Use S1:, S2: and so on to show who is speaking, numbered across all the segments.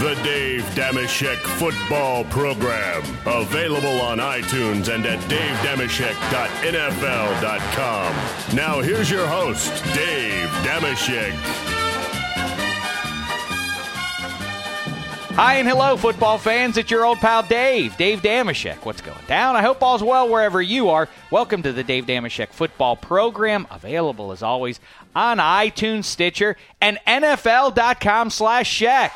S1: The Dave Dameshek Football Program. Available on iTunes and at davedameshek.nfl.com. Now here's your host, Dave Dameshek.
S2: Hi and hello, football fans. It's your old pal Dave Dameshek. What's going down? I hope all's well wherever you are. Welcome to the Dave Dameshek Football Program, available as always on iTunes, Stitcher, and NFL.com/Shek.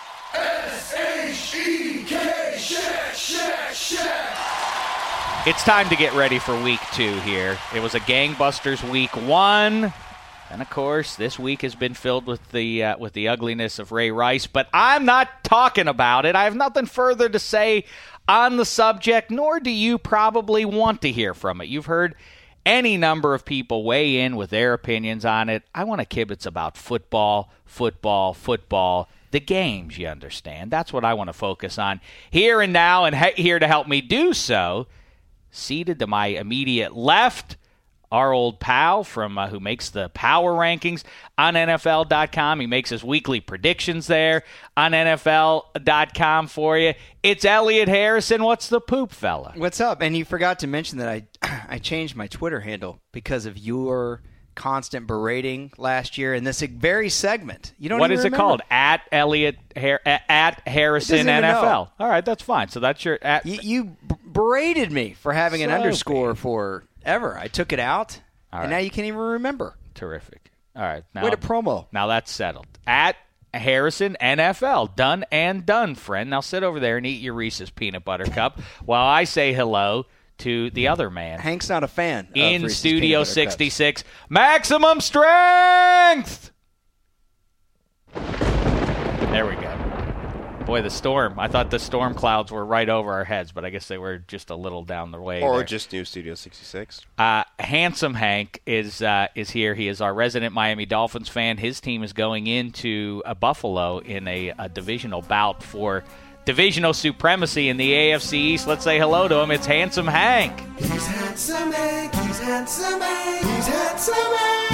S3: S-H-E-K, Shek.
S2: It's time to get ready for Week 2 here. It was a gangbusters Week 1. And, of course, this week has been filled with the ugliness of Ray Rice. But I'm not talking about it. I have nothing further to say on the subject, nor do you probably want to hear from it. You've heard any number of people weigh in with their opinions on it. I want to kibitz about football, the games, you understand. That's what I want to focus on here and now, and here to help me do so, seated to my immediate left, our old pal from who makes the power rankings on NFL.com. He makes his weekly predictions there on NFL.com for you. It's Elliot Harrison. What's the poop, fella?
S4: What's up? And you forgot to mention that I changed my Twitter handle because of your constant berating last year in this very segment. You don't.
S2: What
S4: even
S2: is
S4: remember?
S2: it called? At Harrison NFL. All right, that's fine. So that's your at.
S4: You berated me for having an underscore for ever. I took it out, and now you can't even remember.
S2: Terrific. All right. Now,
S4: way to promo.
S2: Now that's settled. At Harrison NFL. Done and done, friend. Now sit over there and eat your Reese's peanut butter cup while I say hello to the other man.
S4: Hank's not a fan of
S2: in
S4: Reese's
S2: Studio
S4: peanut butter
S2: 66. Maximum strength! There we go. Boy, the storm. I thought the storm clouds were right over our heads, but I guess they were just a little down the way.
S5: Or
S2: there.
S5: just new Studio 66.
S2: Handsome Hank is here. He is our resident Miami Dolphins fan. His team is going into Buffalo in a divisional bout for divisional supremacy in the AFC East. Let's say hello to him. It's Handsome Hank.
S3: He's handsome Hank, he's handsome Hank, he's handsome Hank.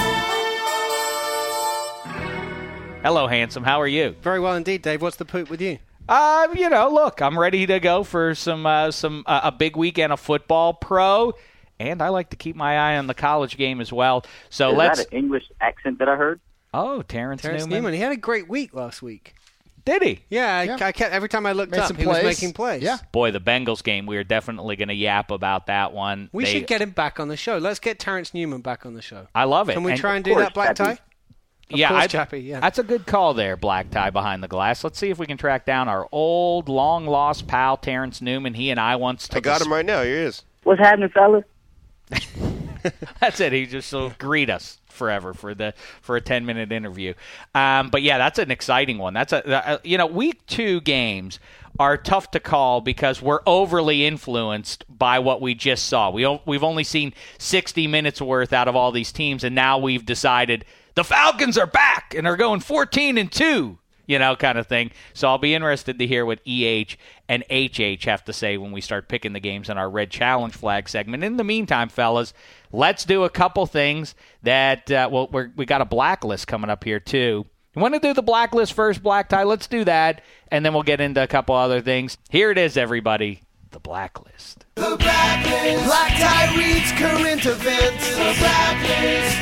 S2: Hello, Handsome. How are you?
S6: Very well indeed, Dave. What's the poop with you?
S2: Look, I'm ready to go for a big weekend of football, pro, and I like to keep my eye on the college game as well. So
S7: Is that an English accent that I heard?
S2: Oh, Terrence Newman.
S6: He had a great week last week.
S2: Did he?
S6: Yeah, I kept every time I looked up, he was making plays.
S4: Yeah.
S2: Boy, the Bengals game, we are definitely going to yap about that one.
S6: We should get him back on the show. Let's get Terrence Newman back on the show.
S2: I love it.
S6: Can we try and do that, Black Tie? Chappie, yeah.
S2: That's a good call there, Black Tie behind the glass. Let's see if we can track down our old, long-lost pal, Terrence Newman. He and I once took
S5: I got him right now. Here he is.
S7: What's happening, fellas?
S2: That's it. He just will greet us forever for a 10-minute interview. But yeah, that's an exciting one. That's Week 2 games are tough to call because we're overly influenced by what we just saw. We've only seen 60 minutes worth out of all these teams, and now we've decided the Falcons are back and are going 14-2. Kind of thing. So I'll be interested to hear what EH and HH have to say when we start picking the games in our Red Challenge Flag segment. In the meantime, fellas, let's do a couple things that, we got a blacklist coming up here, too. You want to do the blacklist first, Black Tie? Let's do that, and then we'll get into a couple other things. Here it is, everybody, the blacklist.
S3: The blacklist. Black Tie reads current events. The blacklist.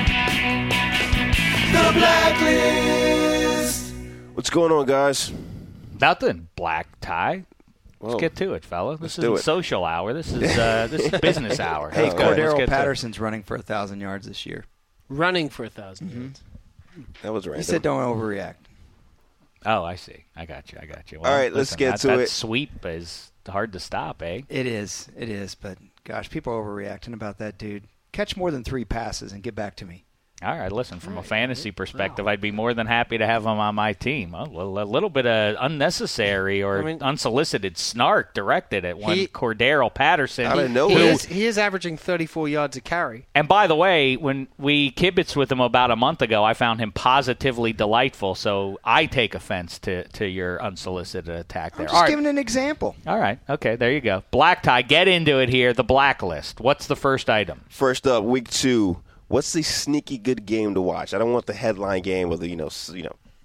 S3: The blacklist.
S5: What's going on, guys?
S2: Nothing, Black Tie.
S5: Whoa.
S2: Let's get to it, fella. This
S5: do
S2: is
S5: it.
S2: social hour. This is business hour.
S4: Hey,
S2: Let's go. Let's
S4: Cordero
S2: get to it.
S4: Patterson's running for 1,000 yards this year.
S6: Running for 1,000 yards.
S5: That was
S4: He
S5: random.
S4: said don't overreact.
S2: Oh, I see. I got you. Well,
S5: All right, let's get to
S2: that
S5: it.
S2: Sweep is hard to stop, eh?
S4: It is. But, gosh, people are overreacting about that dude. Catch more than 3 passes and get back to me.
S2: All right, listen, from a fantasy perspective, I'd be more than happy to have him on my team. Oh, well, a little bit of unnecessary or unsolicited snark directed at one Cordero Patterson.
S5: Out of nowhere.
S6: He is averaging 34 yards a carry.
S2: And by the way, when we kibitzed with him about a month ago, I found him positively delightful, so I take offense to your unsolicited attack there.
S4: I'm just giving an example.
S2: All right, okay, there you go. Black Tie, get into it here, the blacklist. What's the first item?
S5: First up, Week 2. What's the sneaky good game to watch? I don't want the headline game with the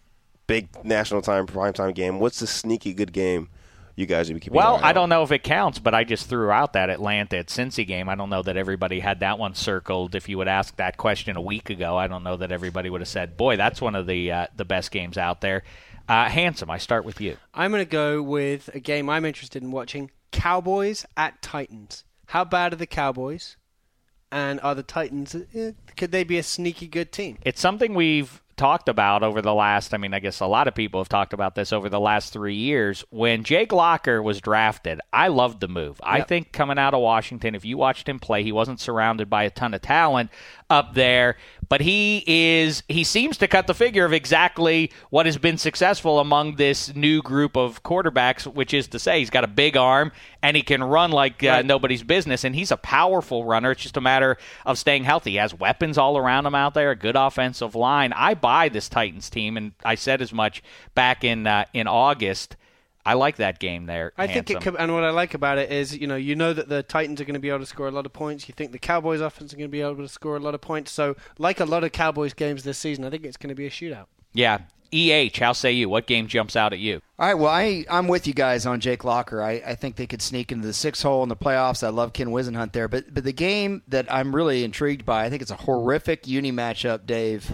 S5: big national primetime game. What's the sneaky good game you guys would be keeping
S2: Well,
S5: an eye on?
S2: I don't know if it counts, but I just threw out that Atlanta at Cincy game. I don't know that everybody had that one circled. If you would ask that question a week ago, I don't know that everybody would have said, boy, that's one of the best games out there. Handsome, I start with you.
S6: I'm going to go with a game I'm interested in watching, Cowboys at Titans. How bad are the Cowboys? And are the Titans, could they be a sneaky good team?
S2: It's something we've talked about over the last, I guess a lot of people have talked about this over the last 3 years. When Jake Locker was drafted, I loved the move. I think coming out of Washington, if you watched him play, he wasn't surrounded by a ton of talent up there, but he seems to cut the figure of exactly what has been successful among this new group of quarterbacks, which is to say he's got a big arm and he can run like nobody's business, and he's a powerful runner. It's just a matter of staying healthy. He has weapons all around him out there, a good offensive line. I buy this Titans team, and I said as much back in August. I like that game there.
S6: I think it could, and what I like about it is, you know that the Titans are going to be able to score a lot of points. You think the Cowboys' offense are going to be able to score a lot of points. So, like a lot of Cowboys games this season, I think it's going to be a shootout.
S2: Yeah. EH, how say you? What game jumps out at you?
S4: All right, well, I'm with you guys on Jake Locker. I think they could sneak into the 6 hole in the playoffs. I love Ken Wisenhunt there. But the game that I'm really intrigued by, I think it's a horrific uni matchup, Dave.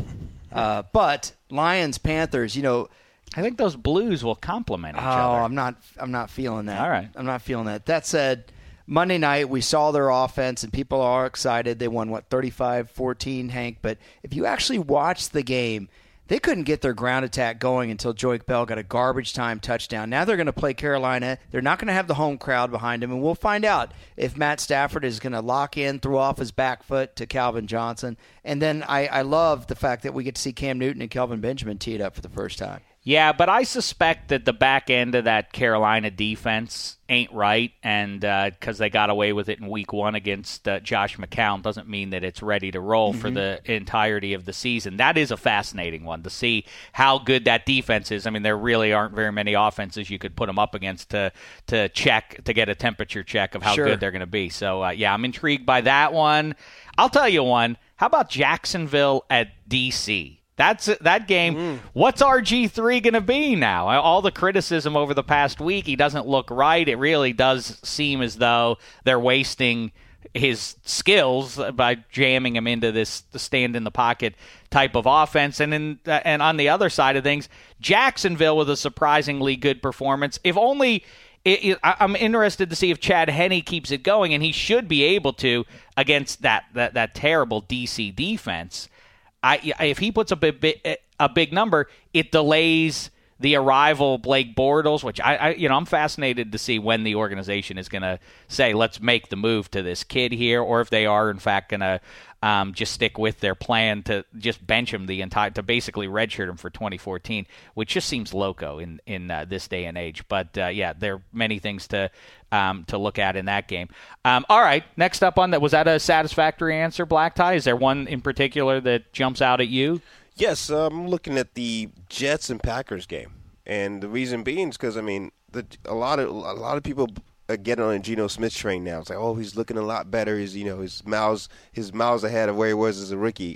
S4: But Lions-Panthers,
S2: I think those Blues will complement each other.
S4: I'm not feeling that.
S2: All right.
S4: I'm not feeling that. That said, Monday night we saw their offense and people are excited. They won 35-14, Hank, but if you actually watch the game, they couldn't get their ground attack going until Joique Bell got a garbage time touchdown. Now they're going to play Carolina. They're not going to have the home crowd behind them, and we'll find out if Matt Stafford is going to lock in, throw off his back foot to Calvin Johnson. And then I love the fact that we get to see Cam Newton and Kelvin Benjamin teed up for the first time.
S2: Yeah, but I suspect that the back end of that Carolina defense ain't right, and because they got away with it in Week 1 against Josh McCown doesn't mean that it's ready to roll for the entirety of the season. That is a fascinating one to see how good that defense is. There really aren't very many offenses you could put them up against to get a temperature check of how good they're going to be. So, I'm intrigued by that one. I'll tell you one. How about Jacksonville at D.C.? That game. What's RG3 going to be now? All the criticism over the past week, he doesn't look right. It really does seem as though they're wasting his skills by jamming him into this stand in the pocket type of offense. And on the other side of things, Jacksonville with a surprisingly good performance. If only I'm interested to see if Chad Henne keeps it going, and he should be able to against that terrible DC defense. If he puts a big number, it delays the arrival of Blake Bortles, which I'm fascinated to see when the organization is going to say, let's make the move to this kid here, or if they are in fact going to just stick with their plan to just bench him to basically redshirt him for 2014, which just seems loco in this day and age. But there are many things to look at in that game. All right, next up on that, was that a satisfactory answer, Black Tie? Is there one in particular that jumps out at you?
S5: Yes, I'm looking at the Jets and Packers game, and the reason being is because a lot of people are getting on a Geno Smith train now. It's like, oh, he's looking a lot better. He's his miles ahead of where he was as a rookie.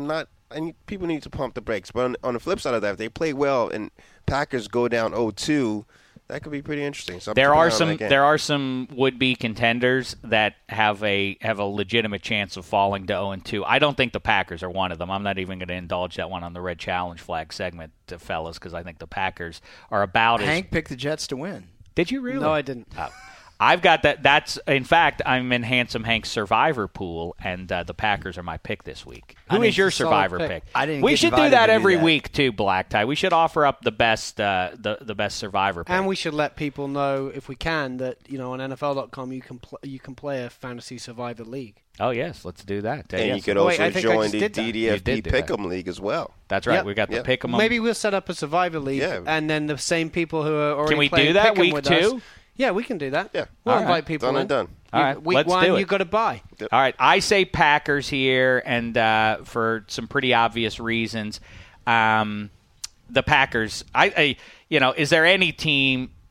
S5: People need to pump the brakes. But on the flip side of that, if they play well and Packers go down 0-2. That could be pretty interesting. So
S2: there are some would-be contenders that have a legitimate chance of falling to 0-2. I don't think the Packers are one of them. I'm not even going to indulge that one on the Red Challenge Flag segment, fellas, because I think the Packers are about
S4: Hank picked the Jets to win.
S2: Did you really?
S6: No, I didn't.
S2: I've got that. That's in fact, I'm in Handsome Hank's Survivor pool, and the Packers are my pick this week. Who is your Survivor pick?
S4: I didn't.
S2: We should do that every week too, Black Tie. We should offer up the best, the best Survivor pick.
S6: And we should let people know, if we can, that on NFL.com you can play a fantasy Survivor league.
S2: Oh yes, let's do that.
S5: And you could also join the DDFP Pick'em League as well.
S2: That's right. Yep. We got the Pick'em.
S6: Maybe we'll set up a Survivor league, and then the same people who are already
S2: can we
S6: playing
S2: do that
S6: Pick'em
S2: week
S6: with
S2: 2?
S6: Us, yeah, we can do that.
S5: Yeah.
S6: We'll invite people
S5: done and done.
S2: All right,
S6: week
S2: let's
S6: 1,
S2: do it.
S6: you got to buy.
S5: Yep.
S2: All right, I say Packers here, and for some pretty obvious reasons. The Packers, is there any team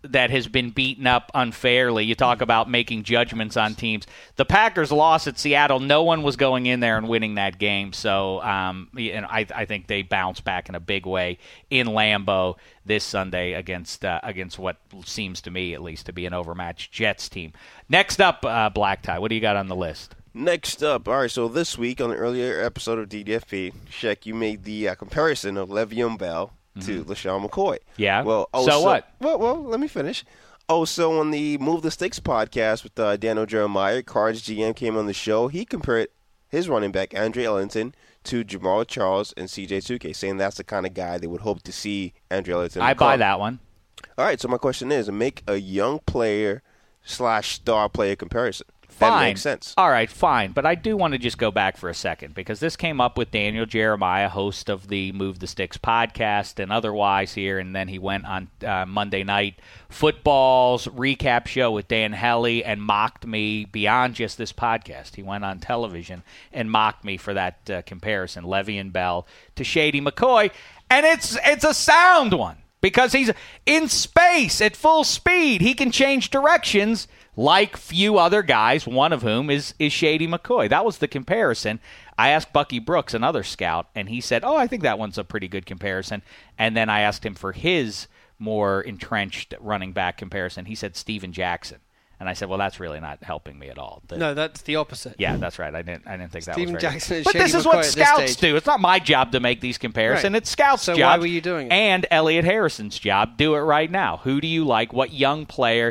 S2: that has been beaten up unfairly. You talk about making judgments on teams. The Packers lost at Seattle. No one was going in there and winning that game. So I think they bounce back in a big way in Lambeau this Sunday against what seems to me, at least, to be an overmatched Jets team. Next up, Black Tie, what do you got on the list?
S5: Next up, all right, so this week on an earlier episode of DDFP, Sheck, you made the comparison of Le'Veon Bell to LaShawn McCoy.
S2: Yeah.
S5: Well,
S2: what?
S5: Well, let me finish. So on the Move the Sticks podcast with Daniel Jeremiah, Cards GM came on the show. He compared his running back, Andre Ellington, to Jamal Charles and CJ Suke, saying that's the kind of guy they would hope to see Andre Ellington
S2: I
S5: become.
S2: buy that one.
S5: All right, so my question is, make a young player / star player comparison.
S2: Fine.
S5: That makes sense.
S2: All right, fine. But I do want to just go back for a second because this came up with Daniel Jeremiah, host of the Move the Sticks podcast and otherwise here, and then he went on Monday Night Football's recap show with Dan Hellie and mocked me beyond just this podcast. He went on television and mocked me for that comparison, Le'Veon Bell to Shady McCoy, and it's a sound one because he's in space at full speed. He can change directions like few other guys, one of whom is Shady McCoy. That was the comparison. I asked Bucky Brooks, another scout, and he said, I think that one's a pretty good comparison. And then I asked him for his more entrenched running back comparison. He said Steven Jackson. And I said, well, that's really not helping me at all.
S6: No, that's the opposite.
S2: Yeah, that's right. I didn't think that
S6: Steven
S2: was right.
S6: Jackson and
S2: But
S6: Shady
S2: this is
S6: McCoy
S2: what scouts do. It's not my job to make these comparisons.
S6: Right.
S2: It's scouts'
S6: So
S2: job.
S6: why were you doing it?
S2: And Elliot Harrison's job. Do it right now. Who do you like? What young player?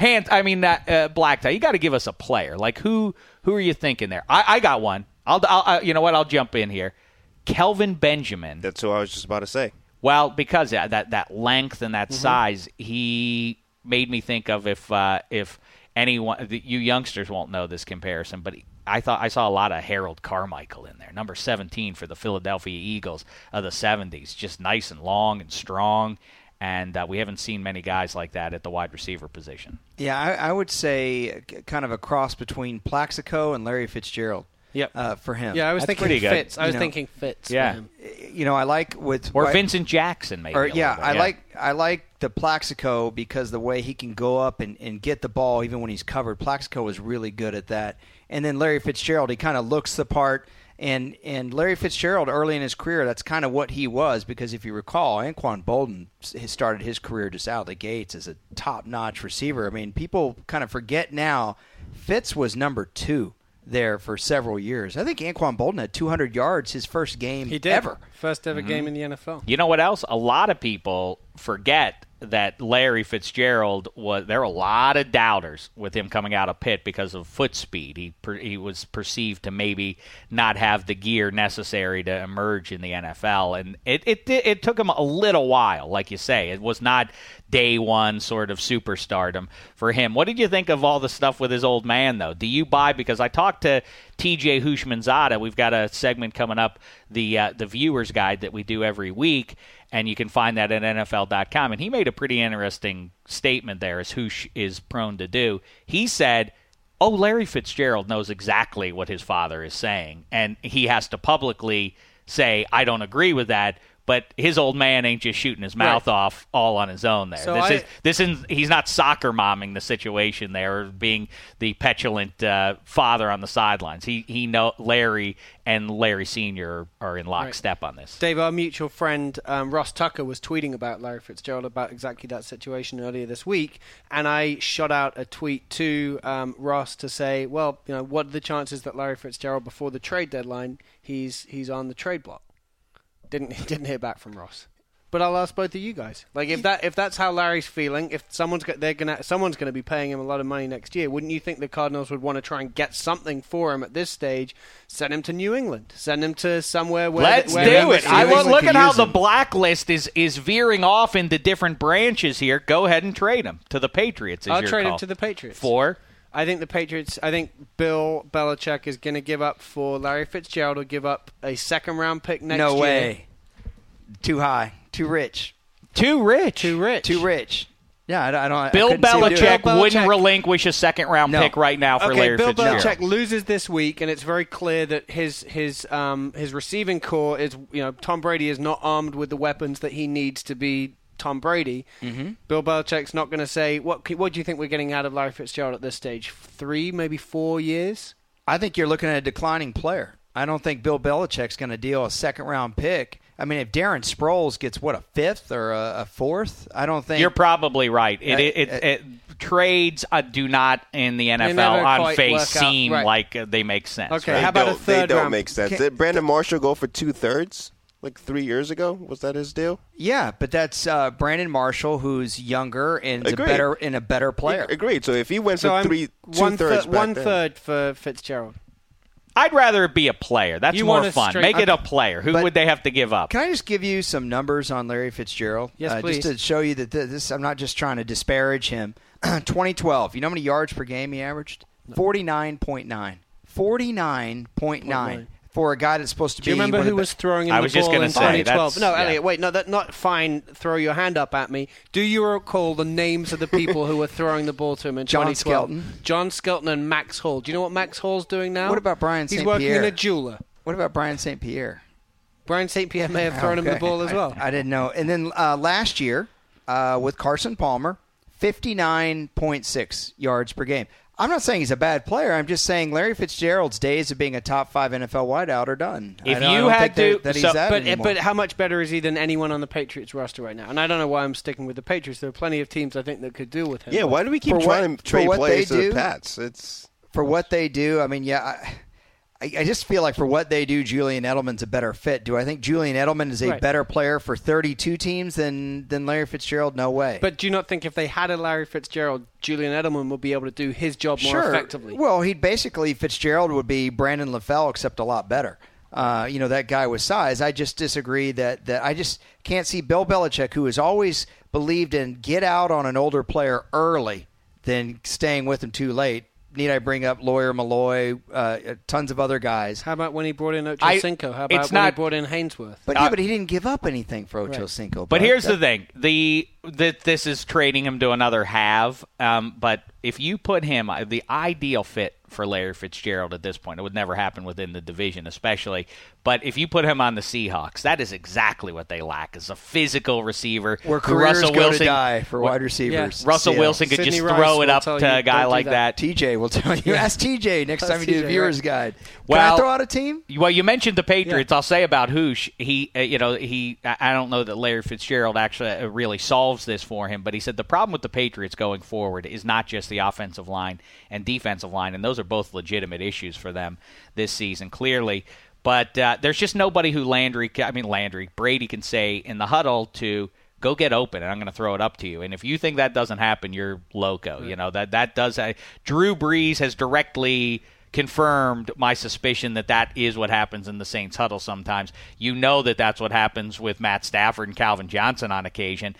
S2: Black Tie, you got to give us a player. Like, who are you thinking there? I got one. I'll you know what? I'll jump in here. Kelvin Benjamin.
S5: That's what I was just about to say.
S2: Well, because that length and that size, he made me think of if anyone, you youngsters won't know this comparison, but I saw a lot of Harold Carmichael in there, number 17 for the Philadelphia Eagles of the 70s, just nice and long and strong, and we haven't seen many guys like that at the wide receiver position.
S4: Yeah, I would say kind of a cross between Plaxico and Larry Fitzgerald.
S6: Yep.
S4: For him.
S6: Yeah, I was thinking Fitz. I was thinking Fitz.
S2: Yeah.
S6: For
S4: I
S6: him.
S4: like with
S2: Vincent Jackson maybe.
S4: I like the Plaxico because the way he can go up and get the ball even when he's covered. Plaxico was really good at that. And then Larry Fitzgerald, he kind of looks the part. And Larry Fitzgerald, early in his career, that's kind of what he was because if you recall, Anquan Boldin started his career just out of the gates as a top-notch receiver. I mean, people kind of forget now Fitz was number 2 there for several years. I think Anquan Boldin had 200 yards his first game ever.
S6: First ever game in the NFL.
S2: You know what else? A lot of people forget that Larry Fitzgerald there were a lot of doubters with him coming out of Pitt because of foot speed. He was perceived to maybe not have the gear necessary to emerge in the NFL, and it took him a little while, like you say. It was not day one sort of superstardom for him. What did you think of all the stuff with his old man, though? Do you buy? Because I talked to TJ Hushmanzada. We've got a segment coming up, the Viewer's Guide that we do every week, and you can find that at NFL.com. And he made a pretty interesting statement there, as Hoosh is prone to do. He said, Larry Fitzgerald knows exactly what his father is saying, and he has to publicly say, I don't agree with that, but his old man ain't just shooting his mouth off all on his own there.
S6: So
S2: he's not soccer momming the situation there, or being the petulant father on the sidelines. Larry and Larry Sr. are in lockstep on this.
S6: Dave, our mutual friend Ross Tucker was tweeting about Larry Fitzgerald about exactly that situation earlier this week, and I shot out a tweet to Ross to say, well, what are the chances that Larry Fitzgerald, before the trade deadline, he's on the trade block? Didn't hear back from Ross. But I'll ask both of you guys. Like, if that's how Larry's feeling, if someone's going to be paying him a lot of money next year, wouldn't you think the Cardinals would want to try and get something for him at this stage? Send him to New England. Send him to somewhere where
S2: Let's do it. Look at how the blacklist is veering off into different branches here. Go ahead and trade him to the Patriots.
S6: I'll trade him to the Patriots. I think the Patriots. I think Bill Belichick is going to give up for Larry Fitzgerald. Will give up a second-round pick next year.
S4: No way. Too high. Too rich.
S2: Too rich.
S4: Yeah, I don't.
S2: Bill Belichick wouldn't relinquish a second-round pick right now for Larry Fitzgerald.
S6: Bill Belichick loses this week, and it's very clear that his receiving core is. Tom Brady is not armed with the weapons that he needs to be Tom Brady. Mm-hmm. Bill Belichick's not going to say, what do you think we're getting out of Larry Fitzgerald at this stage? 3, maybe 4 years?
S4: I think you're looking at a declining player. I don't think Bill Belichick's going to deal a second-round pick. I mean, if Darren Sproles gets, a 5th or a 4th, I don't think...
S2: You're probably right. Trades do not, in the NFL, on face, seem like they make sense.
S6: Okay,
S2: right?
S6: how about a third
S5: They don't
S6: round?
S5: make sense. Did Brandon Marshall go for 2/3 like 3 years ago? Was that his deal?
S4: Yeah, but that's Brandon Marshall, who's younger and a better player.
S5: Agreed. So if he went for 2/3
S6: one third for Fitzgerald.
S2: I'd rather it be a player. That's
S6: You
S2: more
S6: want a
S2: fun.
S6: straight-
S2: Make it a player. Who would they have to give up?
S4: Can I just give you some numbers on Larry Fitzgerald?
S6: Yes, please.
S4: Just to show you that this, I'm not just trying to disparage him. 2012, you know how many yards per game he averaged? 49.9. 49.9 for a guy that's supposed to be...
S6: Do you remember who was throwing him
S2: I
S6: the
S2: was just
S6: ball
S2: gonna
S6: in
S2: say,
S6: 2012? No,
S2: yeah.
S6: Elliot, wait. No, that's not fine. Throw your hand up at me. Do you recall the names of the people who were throwing the ball to him in
S4: John
S6: 2012?
S4: Skelton.
S6: John Skelton and Max Hall. Do you know what Max Hall's doing now?
S4: What about Brian
S6: He's
S4: St.
S6: working
S4: Pierre?
S6: in a jeweler.
S4: What about Brian St. Pierre?
S6: Brian St. Pierre may have thrown him the ball as well.
S4: I didn't know. And then last year, with Carson Palmer, 59.6 yards per game. I'm not saying he's a bad player. I'm just saying Larry Fitzgerald's days of being a top 5 NFL wideout are done.
S2: If
S4: I don't
S2: you had
S4: think
S2: to-
S4: that he's
S2: so-
S4: that anymore.
S6: But how much better is he than anyone on the Patriots roster right now? And I don't know why I'm sticking with the Patriots. There are plenty of teams I think that could deal with him.
S5: Yeah, why do we keep
S4: For
S5: trying to trade
S4: what
S5: players
S4: they
S5: to the
S4: do-
S5: Pats? It's
S4: for what they do, I mean, yeah, I just feel like for what they do, Julian Edelman's a better fit. Do I think Julian Edelman is a
S6: Right.
S4: better player for 32 teams than Larry Fitzgerald? No way.
S6: But do you not think if they had a Larry Fitzgerald, Julian Edelman would be able to do his job more effectively?
S4: Well, Fitzgerald would be Brandon LaFell, except a lot better. That guy with size. I just disagree that I just can't see Bill Belichick, who has always believed in get out on an older player early than staying with him too late. Need I bring up Lawyer Malloy, tons of other guys.
S6: How about when he brought in Ocho Cinco? How about when he brought in Hainsworth?
S4: But but he didn't give up anything for Ocho Cinco.
S2: But here's the thing: this is trading him to another half. But if you put him, the ideal fit for Larry Fitzgerald at this point, it would never happen within the division, especially. But if you put him on the Seahawks, that is exactly what they lack: is a physical receiver.
S4: Where careers go to die for wide receivers.
S6: Yeah.
S2: Russell Wilson could
S6: Sidney
S2: just
S6: Rice
S2: throw it
S6: will
S2: up
S6: tell
S2: to
S6: you,
S2: a guy
S6: don't do
S2: like
S6: that.
S4: TJ will tell you. Ask TJ next time you do the
S6: TJ,
S4: viewer's
S6: right.
S4: guide. Can
S2: Well,
S4: I throw out a team?
S2: Well, you mentioned the Patriots. I'll say about Hoosh. I don't know that Larry Fitzgerald actually really solves this for him, but he said the problem with the Patriots going forward is not just the offensive line and defensive line, and those are both legitimate issues for them this season, clearly. But there's just nobody who Brady can say in the huddle to go get open, and I'm going to throw it up to you. And if you think that doesn't happen, you're loco. Right. That does. Drew Brees has directly confirmed my suspicion that is what happens in the Saints huddle sometimes. That's what happens with Matt Stafford and Calvin Johnson on occasion.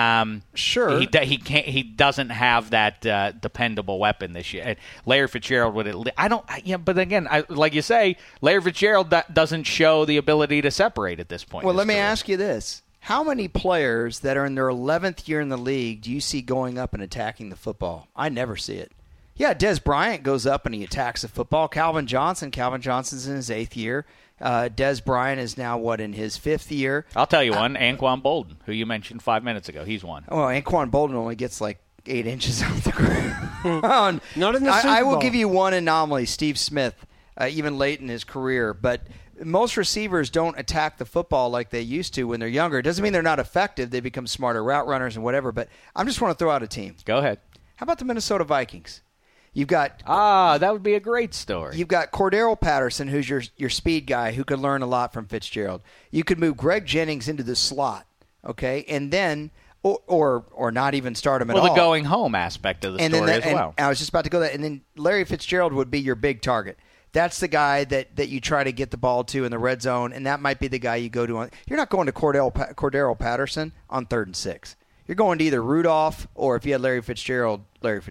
S4: Sure.
S2: He doesn't have that dependable weapon this year. Larry Fitzgerald would. But again, like you say, Larry Fitzgerald doesn't show the ability to separate at this point.
S4: Well, let me ask you this. How many players that are in their 11th year in the league do you see going up and attacking the football? I never see it. Yeah, Des Bryant goes up and he attacks the football. Calvin Johnson's in his 8th year. Des Bryant is now, in his 5th year?
S2: I'll tell you one, Anquan Bolden, who you mentioned 5 minutes ago. He's one.
S4: Well, Anquan Bolden only gets 8 inches off the ground.
S6: Not in the Super Bowl.
S4: I will give you one anomaly, Steve Smith, even late in his career. But most receivers don't attack the football like they used to when they're younger. It doesn't mean they're not effective. They become smarter route runners and whatever. But I just want to throw out a team.
S2: Go ahead.
S4: How about the Minnesota Vikings? You've got
S2: that would be a great story.
S4: You've got Cordero Patterson, who's your speed guy, who could learn a lot from Fitzgerald. You could move Greg Jennings into the slot, okay, and then or not even start him at all.
S2: Well, the going home aspect of the story as well.
S4: I was just about to go there, and then Larry Fitzgerald would be your big target. That's the guy that you try to get the ball to in the red zone, and that might be the guy you go to. You're not going to Cordero Patterson on 3rd and 6. You're going to either Rudolph or, if you had Larry Fitzgerald.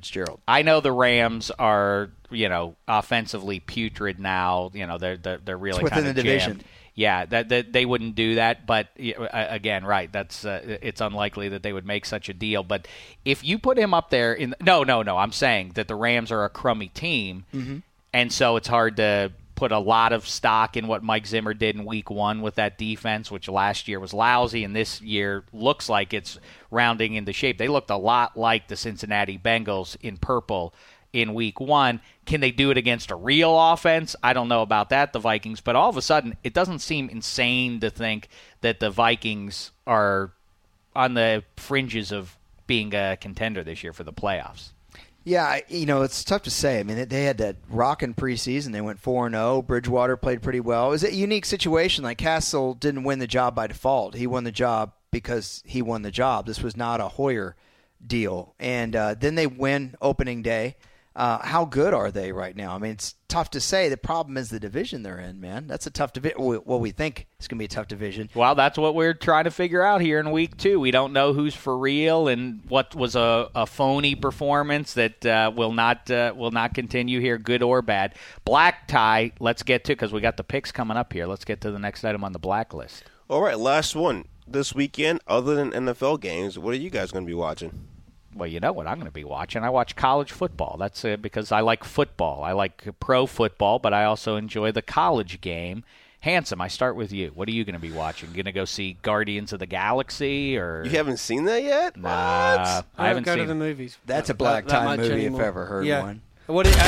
S2: I know the Rams are, offensively putrid now. They're really
S4: within
S2: kind of
S4: the division.
S2: jammed. Yeah, that they wouldn't do that. But again, right? That's it's unlikely that they would make such a deal. But if you put him up there, no, I'm saying that the Rams are a crummy team, and so it's hard to put a lot of stock in what Mike Zimmer did in week 1 with that defense, which last year was lousy, and this year looks like it's rounding into shape. They looked a lot like the Cincinnati Bengals in purple in week 1. Can they do it against a real offense? I don't know about that, the Vikings, but all of a sudden it doesn't seem insane to think that the Vikings are on the fringes of being a contender this year for the playoffs.
S4: Yeah, it's tough to say. I mean, they had that rockin' preseason. They went 4-0. Bridgewater played pretty well. It was a unique situation. Like, Castle didn't win the job by default. He won the job because he won the job. This was not a Hoyer deal. And then they win opening day. How good are they right now? I mean, it's tough to say. The problem is the division they're in, man. That's a tough division. Well, we think it's going to be a tough division.
S2: Well, that's what we're trying to figure out here in week 2. We don't know who's for real and what was a phony performance that will not continue here, good or bad. Black tie, let's get to, because we got the picks coming up here. Let's get to the next item on the blacklist.
S5: All right, last one. This weekend, other than NFL games, what are you guys going to be watching?
S2: Well, you know what I'm going to be watching. I watch college football. That's because I like football. I like pro football, but I also enjoy the college game. Handsome, I start with you. What are you going to be watching? Going to go see Guardians of the Galaxy? Or
S5: You haven't seen that yet?
S2: Nah,
S6: I
S2: haven't
S6: go
S2: seen
S6: to the movies.
S4: That's a black tie movie
S6: anymore.
S4: if I ever heard one.
S6: What is,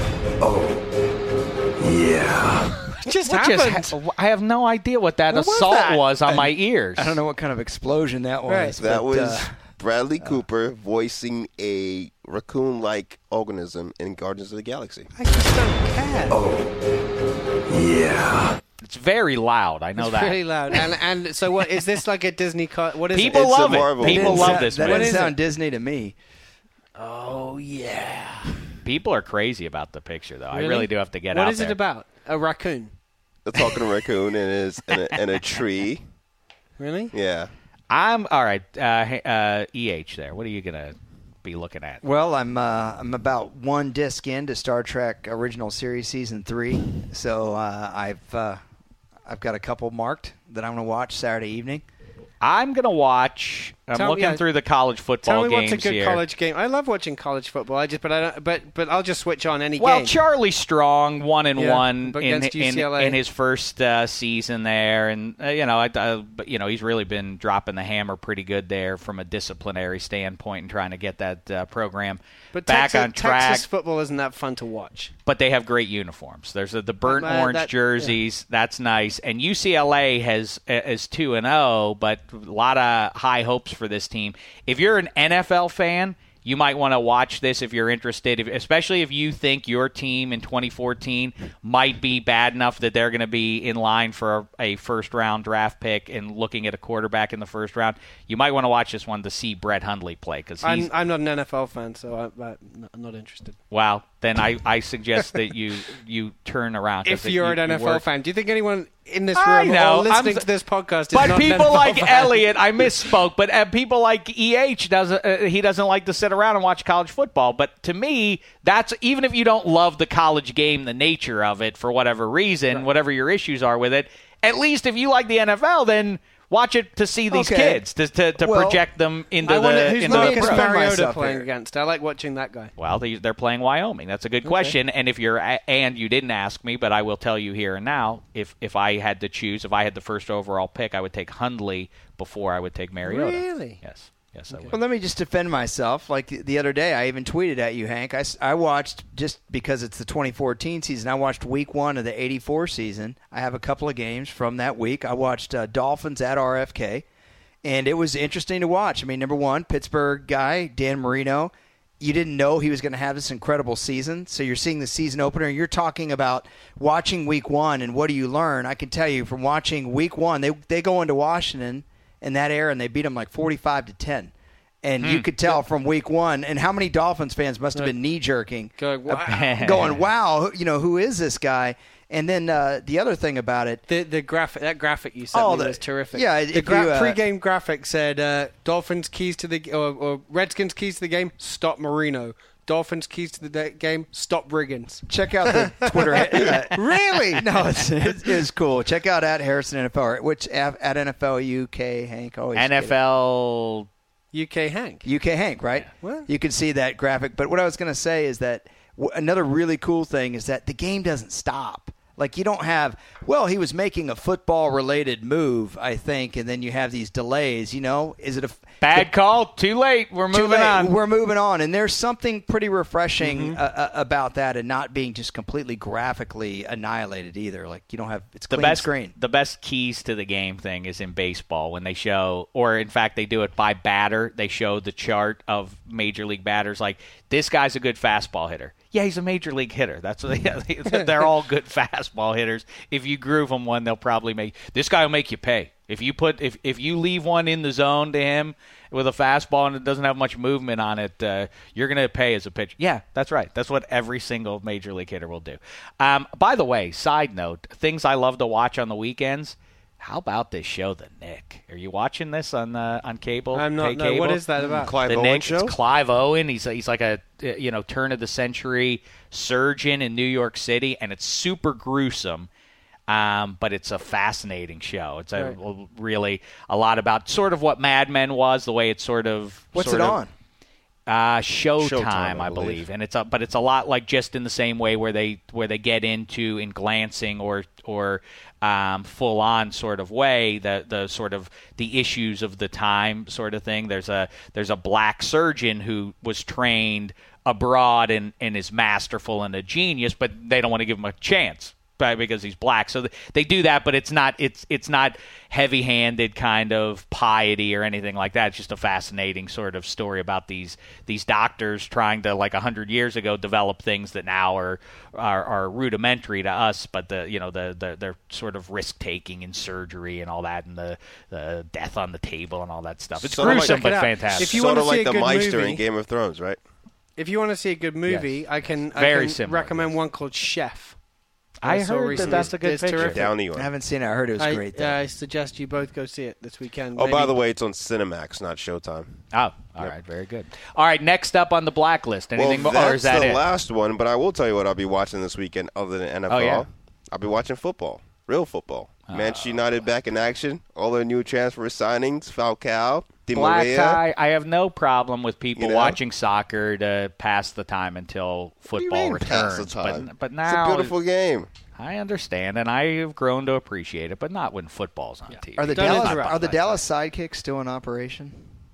S6: just happened.
S2: I have no idea what that
S6: What was
S2: assault
S6: that?
S2: was on my ears.
S4: I don't know what kind of explosion that was.
S6: Right.
S5: That
S4: but,
S5: was Bradley Cooper voicing a raccoon-like organism in Guardians of the Galaxy.
S6: I just don't care.
S2: It's very loud. I know
S6: It's
S2: that.
S6: really loud. And so what is this like a Disney cut? What is
S2: People
S6: it?
S5: It's a
S2: love it.
S5: Marvel.
S2: People
S4: Didn't
S2: love
S4: sound-
S2: this
S4: That
S2: movie.
S4: didn't sound Disney to me.
S6: Oh yeah.
S2: People are crazy about the picture, though. I
S6: Really?
S2: really do have to get out
S6: What is
S2: there.
S6: it about? A raccoon.
S5: A talking raccoon and a tree.
S6: Really?
S5: Yeah.
S2: I'm all right. EH there. What are you gonna be looking at?
S4: Well, I'm about one disc into Star Trek Original Series Season 3, so I've got a couple marked that I'm going to watch Saturday evening.
S2: I'm gonna watch. I'm looking through the college football
S6: Tell me
S2: games
S6: what's a good
S2: here.
S6: college game. I love watching college football. But I'll just switch on any
S2: Well,
S6: game.
S2: Charlie Strong 1-1
S6: but
S2: in
S6: against UCLA.
S2: his first season there, and but he's really been dropping the hammer pretty good there from a disciplinary standpoint and trying to get that program
S6: But
S2: back on track.
S6: Texas football isn't that fun to watch.
S2: But they have great uniforms. There's the burnt orange jerseys. Yeah. That's nice. And UCLA is 2-0, but a lot of high hopes for this team. If you're an NFL fan, you might want to watch this if you're interested, especially if you think your team in 2014 might be bad enough that they're going to be in line for a first-round draft pick and looking at a quarterback in the first round. You might want to watch this one to see Brett Hundley play. Cause
S6: I'm not an NFL fan, so I'm not interested.
S2: Well, then I suggest that you turn around.
S6: If you're an NFL fan, do you think anyone in this
S2: I
S6: room
S2: know.
S6: or listening to this podcast is
S2: but
S6: not an
S2: people
S6: NFL
S2: like
S6: fan?
S2: Elliot, I misspoke, but people like EH doesn't like to sit around and watch college football. But to me, that's even if you don't love the college game, the nature of it for whatever reason, whatever your issues are with it, at least if you like the NFL, then watch it to see these kids, to project them into
S6: who's
S2: into
S6: Marcus
S2: the pro.
S6: Mariota playing against? I like watching that guy.
S2: Well, they're playing Wyoming. That's a good question. And if you didn't ask me, but I will tell you here and now, if I had to choose, if I had the first overall pick, I would take Hundley before I would take Mariota.
S6: Really?
S2: Yes. Yes, I would.
S4: Well, let me just defend myself. Like the other day, I even tweeted at you, Hank. I watched, just because it's the 2014 season, I watched week 1 of the 84 season. I have a couple of games from that week. I watched Dolphins at RFK, and it was interesting to watch. I mean, number one, Pittsburgh guy, Dan Marino, you didn't know he was going to have this incredible season. So you're seeing the season opener, and you're talking about watching week 1, and what do you learn? I can tell you from watching week 1, they go into Washington in that era, and they beat them like 45-10. And you could tell from week 1, and how many Dolphins fans must have been knee-jerking,
S6: Going, wow.
S4: who is this guy? And then the other thing about it,
S6: The graphic, that graphic you sent me was terrific.
S4: Yeah,
S6: the pre-game graphic said Dolphins keys to the or Redskins keys to the game. Stop Marino. Dolphins keys to the game. Stop Riggins.
S4: check out the Twitter.
S6: Really?
S4: No, it's cool. Check out at Harrison NFL, which at NFL UK Hank always
S2: NFL
S6: UK Hank.
S4: UK Hank, right?
S6: What?
S4: You can see that graphic. But what I was going to say is that another really cool thing is that the game doesn't stop. Like, you don't have, well, he was making a football-related move, I think, and then you have these delays, Is it a
S2: bad call? Too late. We're moving on.
S4: We're moving on. And there's something pretty refreshing about that, and not being just completely graphically annihilated either. Like, you don't have, it's clean screen.
S2: The best keys to the game thing is in baseball when they show, or in fact they do it by batter. They show the chart of major league batters. Like, this guy's a good fastball hitter. Yeah, he's a major league hitter. That's what they're all good fastball hitters. If you groove them one, they'll probably make this guy will make you pay. If you leave one in the zone to him with a fastball and it doesn't have much movement on it, you're going to pay as a pitcher. Yeah, that's right. That's what every single major league hitter will do. By the way, side note, things I love to watch on the weekends. How about this show, The Nick? Are you watching this on cable?
S6: I'm not. No, what is that about?
S5: Clive
S2: The
S5: Owen
S2: Nick,
S5: show?
S2: It's Clive Owen. He's like a turn of the century surgeon in New York City, and it's super gruesome. But it's a fascinating show. It's really a lot about sort of what Mad Men was, the way it's sort of.
S4: What's it on?
S2: Showtime, I believe, and it's a lot like just in the same way where they get into in glancing or full on sort of way the sort of the issues of the time sort of thing. There's a black surgeon who was trained abroad and is masterful and a genius, but they don't want to give him a chance. Because he's black, so they do that, but it's not heavy-handed kind of piety or anything like that. It's just a fascinating sort of story about these doctors trying to, like 100 years ago, develop things that now are rudimentary to us, but they're sort of risk-taking in surgery and all that, and the death on the table and all that stuff. It's gruesome but fantastic.
S6: If you
S5: sort
S6: want
S5: of
S6: to see
S5: like
S6: a
S5: the
S6: good
S5: Meister
S6: movie,
S5: in Game of Thrones, right?
S6: if you want to see a good movie, I can recommend one called Chef.
S2: I heard that's a good picture.
S6: Terrific.
S5: Down the
S4: I haven't seen it. I heard it was great, though.
S6: I suggest you both go see it this weekend.
S5: Oh, by the way, it's on Cinemax, not Showtime.
S2: Oh, all right, very good. All right, next up on the blacklist. Anything
S5: well,
S2: more,
S5: that's
S2: or is that
S5: the
S2: it?
S5: last one, but I will tell you what I'll be watching this weekend other than NFL.
S2: Oh, yeah?
S5: I'll be watching football, real football. Manchester United back in action. All their new transfer signings, Falcao, Di
S2: Black
S5: Maria.
S2: tie. I have no problem with people watching soccer to pass the time until football returns.
S5: Pass the time?
S2: But now
S5: It's a beautiful game.
S2: I understand, and I have grown to appreciate it, but not when football's on TV.
S4: Are the Dallas Sidekicks still in operation?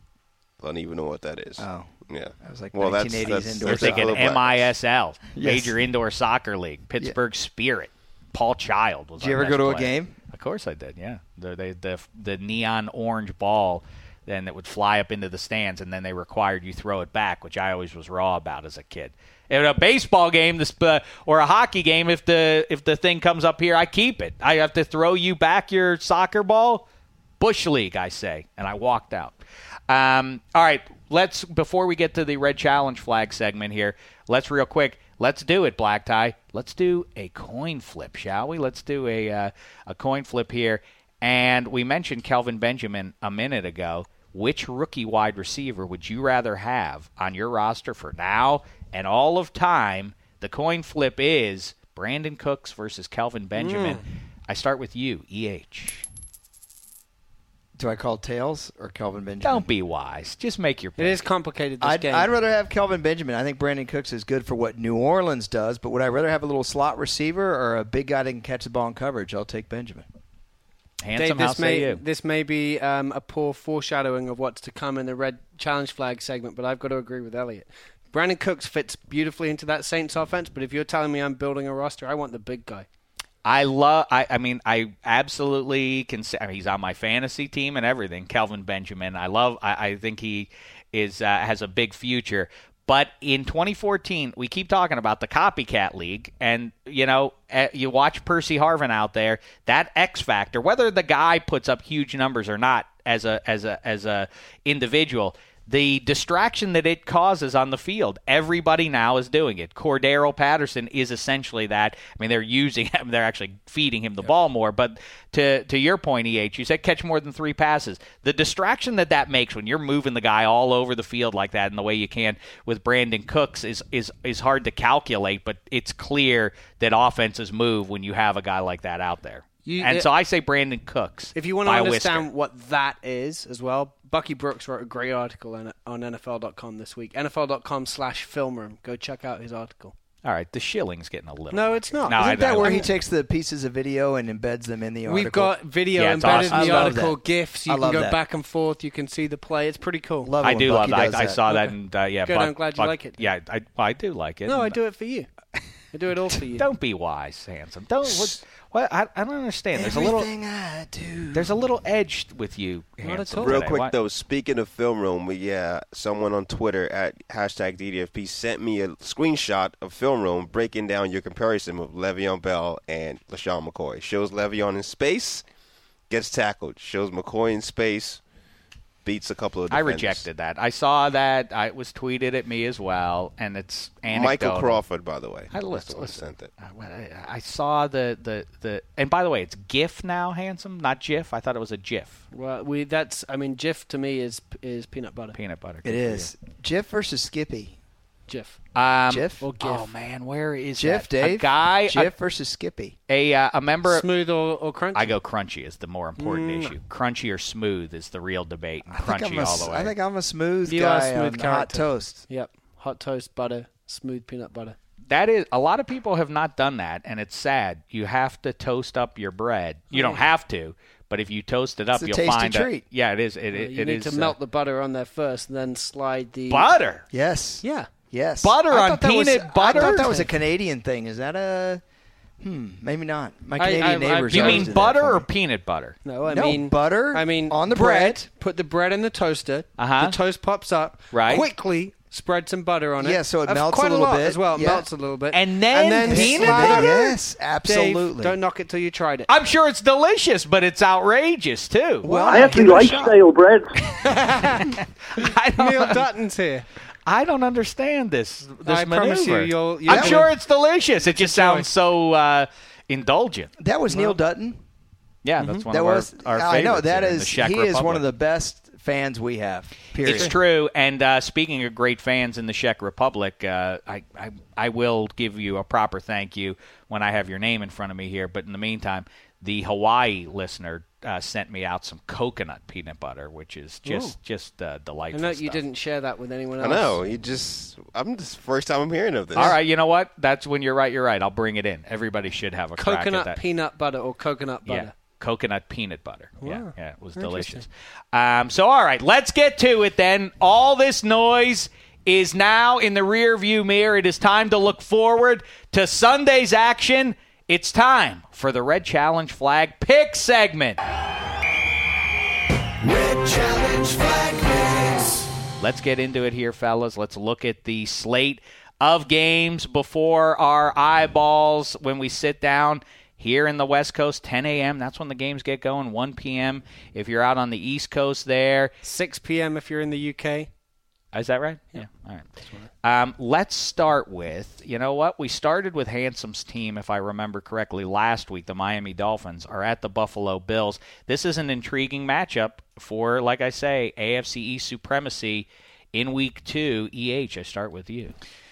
S5: I don't even know what that is.
S4: Oh.
S5: Yeah.
S4: That was like 1980s
S2: They're
S4: indoor
S2: thinking
S4: soccer.
S2: MISL,
S4: Yes.
S2: Major Indoor Soccer League, Pittsburgh Spirit. Paul Child was.
S4: Did you
S2: our
S4: ever go to
S2: best
S4: a
S2: player.
S4: game?
S2: Of course I did. Yeah, the neon orange ball, then that would fly up into the stands, and then they required you throw it back, which I always was raw about as a kid. In a baseball game, or a hockey game, if the thing comes up here, I keep it. I have to throw you back your soccer ball. Bush League, I say, and I walked out. All right, before we get to the Red Challenge flag segment here, let's do it, Black Tie. Let's do a coin flip, shall we? Let's do a coin flip here. And we mentioned Kelvin Benjamin a minute ago. Which rookie wide receiver would you rather have on your roster for now and all of time? The coin flip is Brandon Cooks versus Kelvin Benjamin. I start with you, EH.
S4: Do I call tails or Kelvin Benjamin?
S2: Don't be wise. Just make your pick.
S6: It is complicated, this game.
S4: I'd rather have Kelvin Benjamin. I think Brandon Cooks is good for what New Orleans does, but would I rather have a little slot receiver or a big guy that can catch the ball in coverage? I'll take Benjamin.
S2: Handsome, how say you?
S6: This may be a poor foreshadowing of what's to come in the Red Challenge flag segment, but I've got to agree with Elliot. Brandon Cooks fits beautifully into that Saints offense, but if you're telling me I'm building a roster, I want the big guy.
S2: I absolutely can say he's on my fantasy team and everything. Kelvin Benjamin. I think he has a big future. But in 2014, we keep talking about the copycat league, and you watch Percy Harvin out there. That X factor, whether the guy puts up huge numbers or not, as a individual, the distraction that it causes on the field, everybody now is doing it. Cordero Patterson is essentially that. I mean, they're using him. They're actually feeding him the ball more. But to your point, EH, you said catch more than 3 passes. The distraction that makes when you're moving the guy all over the field like that in the way you can with Brandon Cooks is hard to calculate, but it's clear that offenses move when you have a guy like that out there. So I say Brandon Cooks.
S6: If you want to understand what that is as well, Bucky Brooks wrote a great article on NFL.com this week. NFL.com/filmroom. Go check out his article.
S2: All right, the shilling's getting a little.
S6: No, it's not.
S2: No,
S4: Isn't that where he
S2: I-
S4: takes the pieces of video and embeds them in the article?
S6: We've got video
S2: Yeah, it's
S6: embedded
S2: awesome.
S6: in the
S4: I love
S6: article,
S4: that.
S6: GIFs. You
S4: I
S6: can
S4: love
S6: go
S4: that.
S6: back and forth. You can see the play. It's pretty cool.
S4: Love it
S2: I
S4: when
S2: do
S4: Bucky
S2: love that.
S4: does
S2: I saw that,
S6: Okay.
S2: and yeah.
S6: Good, I'm glad you like it.
S2: Yeah, I do like it.
S6: No, I do it for you. I do it all for you.
S2: Don't be wise, handsome. Don't. What? I don't understand. There's a little.
S4: I do.
S2: There's a little edge with you,
S6: at
S2: handsome.
S6: all.
S5: Real
S2: today.
S5: quick
S2: Why-
S5: though, speaking of film room, someone on Twitter at #DDFP sent me a screenshot of film room breaking down your comparison of Le'Veon Bell and LaShawn McCoy. Shows Le'Veon in space, gets tackled. Shows McCoy in space, beats a couple of
S2: I
S5: defenders.
S2: rejected that. I saw that. It was tweeted at me as well, and it's anecdotal.
S5: Michael Crawford, by the way.
S2: I
S5: That's the one who
S2: listen.
S5: sent it.
S2: I saw the and by the way, it's GIF now, handsome, not GIF. I thought it was a GIF.
S6: Well, GIF to me is peanut butter.
S2: Peanut butter.
S4: It is. Jif versus Skippy.
S6: GIF.
S4: Jif?
S6: Or GIF.
S2: Oh man, where is
S4: Jif,
S2: that?
S4: Dave?
S2: A guy,
S4: Jif versus Skippy.
S2: a member.
S6: Smooth or crunchy?
S2: I go crunchy is the more important issue. Crunchy or smooth is the real debate. Crunchy all the way.
S4: I think I'm a smooth
S6: You are
S4: guy
S6: a smooth
S4: on hot
S6: character.
S4: toast.
S6: Yep. Hot toast, butter, smooth peanut butter.
S2: That is, a lot of people have not done that, and it's sad. You have to toast up your bread. You don't have to, but if you toast it up,
S4: It's a
S2: you'll
S4: tasty
S2: find
S4: treat.
S2: Yeah, it is.
S6: You
S2: It
S6: need
S2: is
S6: to melt the butter on there first, and then slide the
S2: butter.
S4: Yes.
S6: Yeah.
S4: Yes.
S2: Butter
S4: I
S2: on
S4: thought that was-
S2: peanut butter?
S4: I thought that was a Canadian thing. Is that a... maybe not. My
S6: I-
S4: Canadian
S6: I-
S4: neighbors
S2: Do you
S4: always
S2: mean
S4: do that
S2: butter
S4: for
S2: or
S4: me.
S2: peanut butter?
S6: No, I
S4: No,
S6: mean
S4: butter
S6: I mean
S4: on the
S6: bread.
S4: bread.
S6: Put the bread in the toaster.
S2: Uh-huh.
S6: The toast pops up.
S2: Right.
S6: Quickly spread some butter on it.
S4: Yeah, so it
S6: Of
S4: melts
S6: quite
S4: a little
S6: lot
S4: bit.
S6: as well. It
S4: Yeah.
S6: melts a little bit.
S2: And then peanut
S6: slather-
S2: butter?
S4: Yes,
S6: Dave,
S4: absolutely.
S6: don't knock it till you tried it.
S2: I'm sure it's delicious, but it's outrageous too.
S4: Well,
S7: I actually
S4: give it a
S7: like
S4: shot.
S7: stale bread.
S2: I
S6: Neil
S2: don't,
S6: Dutton's here.
S2: I don't understand this
S6: I promise you,
S2: maneuver.
S6: you'll
S2: I'm
S6: gonna-
S2: sure it's delicious. It just
S6: enjoy.
S2: sounds so indulgent.
S4: That was Neil Dutton.
S2: Yeah, that's one
S4: That
S2: of
S4: was.
S2: our
S4: I know
S2: favorites
S4: that
S2: here in
S4: is.
S2: the Czech
S4: He is one
S2: Republic.
S4: of the best fans we have. Period.
S2: It's true. And speaking of great fans in the Czech Republic, I will give you a proper thank you when I have your name in front of me here. But in the meantime, the Hawaii listener sent me out some coconut peanut butter, which is just
S6: I
S2: delightful.
S6: know you
S2: stuff.
S6: didn't share that with anyone
S5: I
S6: else.
S5: know. I'm just first time I'm hearing of this.
S2: All right, you know what? That's when you're right. You're right. I'll bring it in. Everybody should have a crack at
S6: Coconut
S2: that.
S6: peanut butter or coconut butter.
S2: Yeah, coconut peanut butter. Yeah,
S6: Wow.
S2: yeah, it was delicious. So, all right, let's get to it then. All this noise is now in the rear view mirror. It is time to look forward to Sunday's action. It's time for the Red Challenge Flag Pick segment.
S3: Red Challenge Flag Picks.
S2: Let's get into it here, fellas. Let's look at the slate of games before our eyeballs when we sit down here in the West Coast, 10 a.m. That's when the games get going, 1 p.m. if you're out on the East Coast there.
S6: 6 p.m. if you're in the UK.
S2: Is that right? Yeah. All right. Let's start with, you know what? We started with Handsome's team, if I remember correctly, last week. The Miami Dolphins are at the Buffalo Bills. This is an intriguing matchup for, like I say, AFC East supremacy in Week 2. I start with you.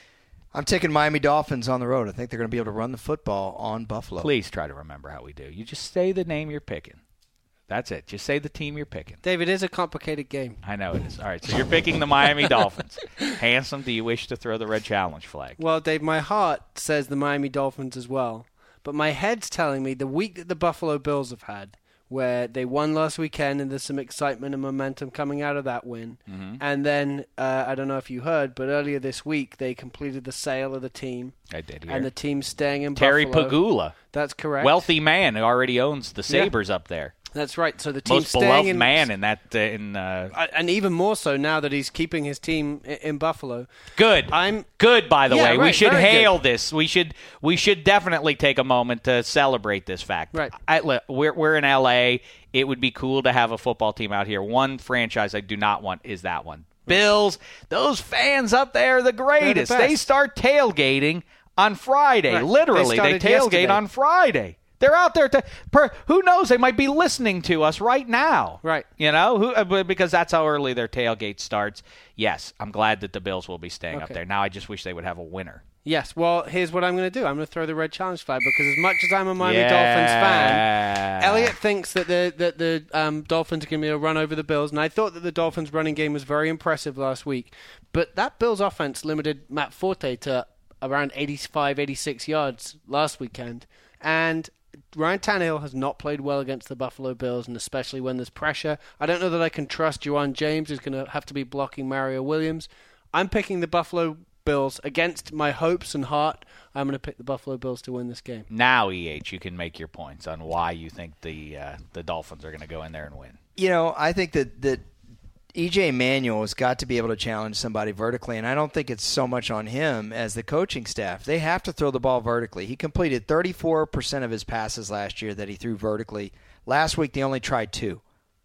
S4: I'm taking Miami Dolphins on the road. I think they're going to be able to run the football on Buffalo.
S2: Please try to remember how we do. You just say the name you're picking. That's it. Just say the team you're picking.
S6: David, it is a complicated game.
S2: I know it is. All right, so you're picking the Miami Dolphins. Handsome, do you wish to throw the Red Challenge flag?
S6: Well, Dave, my heart says the Miami Dolphins as well. But my head's telling me the week that the Buffalo Bills have had, where they won last weekend and there's some excitement and momentum coming out of that win.
S2: Mm-hmm.
S6: And then, I don't know if you heard, but earlier this week they completed the sale of the team.
S2: I did hear.
S6: And the team's staying in
S2: Terry
S6: Buffalo.
S2: Pagula,
S6: That's correct.
S2: wealthy man who already owns the Sabres up there.
S6: That's right. So the team's
S2: Most
S6: staying
S2: beloved
S6: in
S2: man in that.
S6: and even more so now that he's keeping his team in Buffalo.
S2: Good. Good. By the
S6: Yeah,
S2: way, we
S6: right,
S2: should
S6: very
S2: hail
S6: good.
S2: this. We should definitely take a moment to celebrate this fact.
S6: Right.
S2: We're in LA. It would be cool to have a football team out here. One franchise I do not want is that one. Bills. Those fans up there are the greatest.
S6: best.
S2: They start tailgating on Friday.
S6: Right.
S2: Literally, they
S6: started
S2: tailgate
S6: yesterday.
S2: on Friday. They're out there. Who knows? They might be listening to us right now.
S6: Right.
S2: You know, because that's how early their tailgate starts. Yes, I'm glad that the Bills will be staying up
S6: Okay.
S2: there. Now I just wish they would have a winner.
S6: Yes, well, here's what I'm going to do. I'm going to throw the Red Challenge flag because as much as I'm a Miami Dolphins fan, Elliot thinks that the Dolphins are going to be able to run over the Bills, and I thought that the Dolphins' running game was very impressive last week. But that Bills offense limited Matt Forte to around 85, 86 yards last weekend. And Ryan Tannehill has not played well against the Buffalo Bills, and especially when there's pressure. I don't know that I can trust Juwan James, who's going to have to be blocking Mario Williams. I'm picking the Buffalo Bills against my hopes and heart. I'm going to pick the Buffalo Bills to win this game.
S2: Now, EH, you can make your points on why you think the Dolphins are going to go in there and win.
S4: I think that E.J. Manuel has got to be able to challenge somebody vertically, and I don't think it's so much on him as the coaching staff. They have to throw the ball vertically. He completed 34% of his passes last year that he threw vertically. Last week, they only tried 2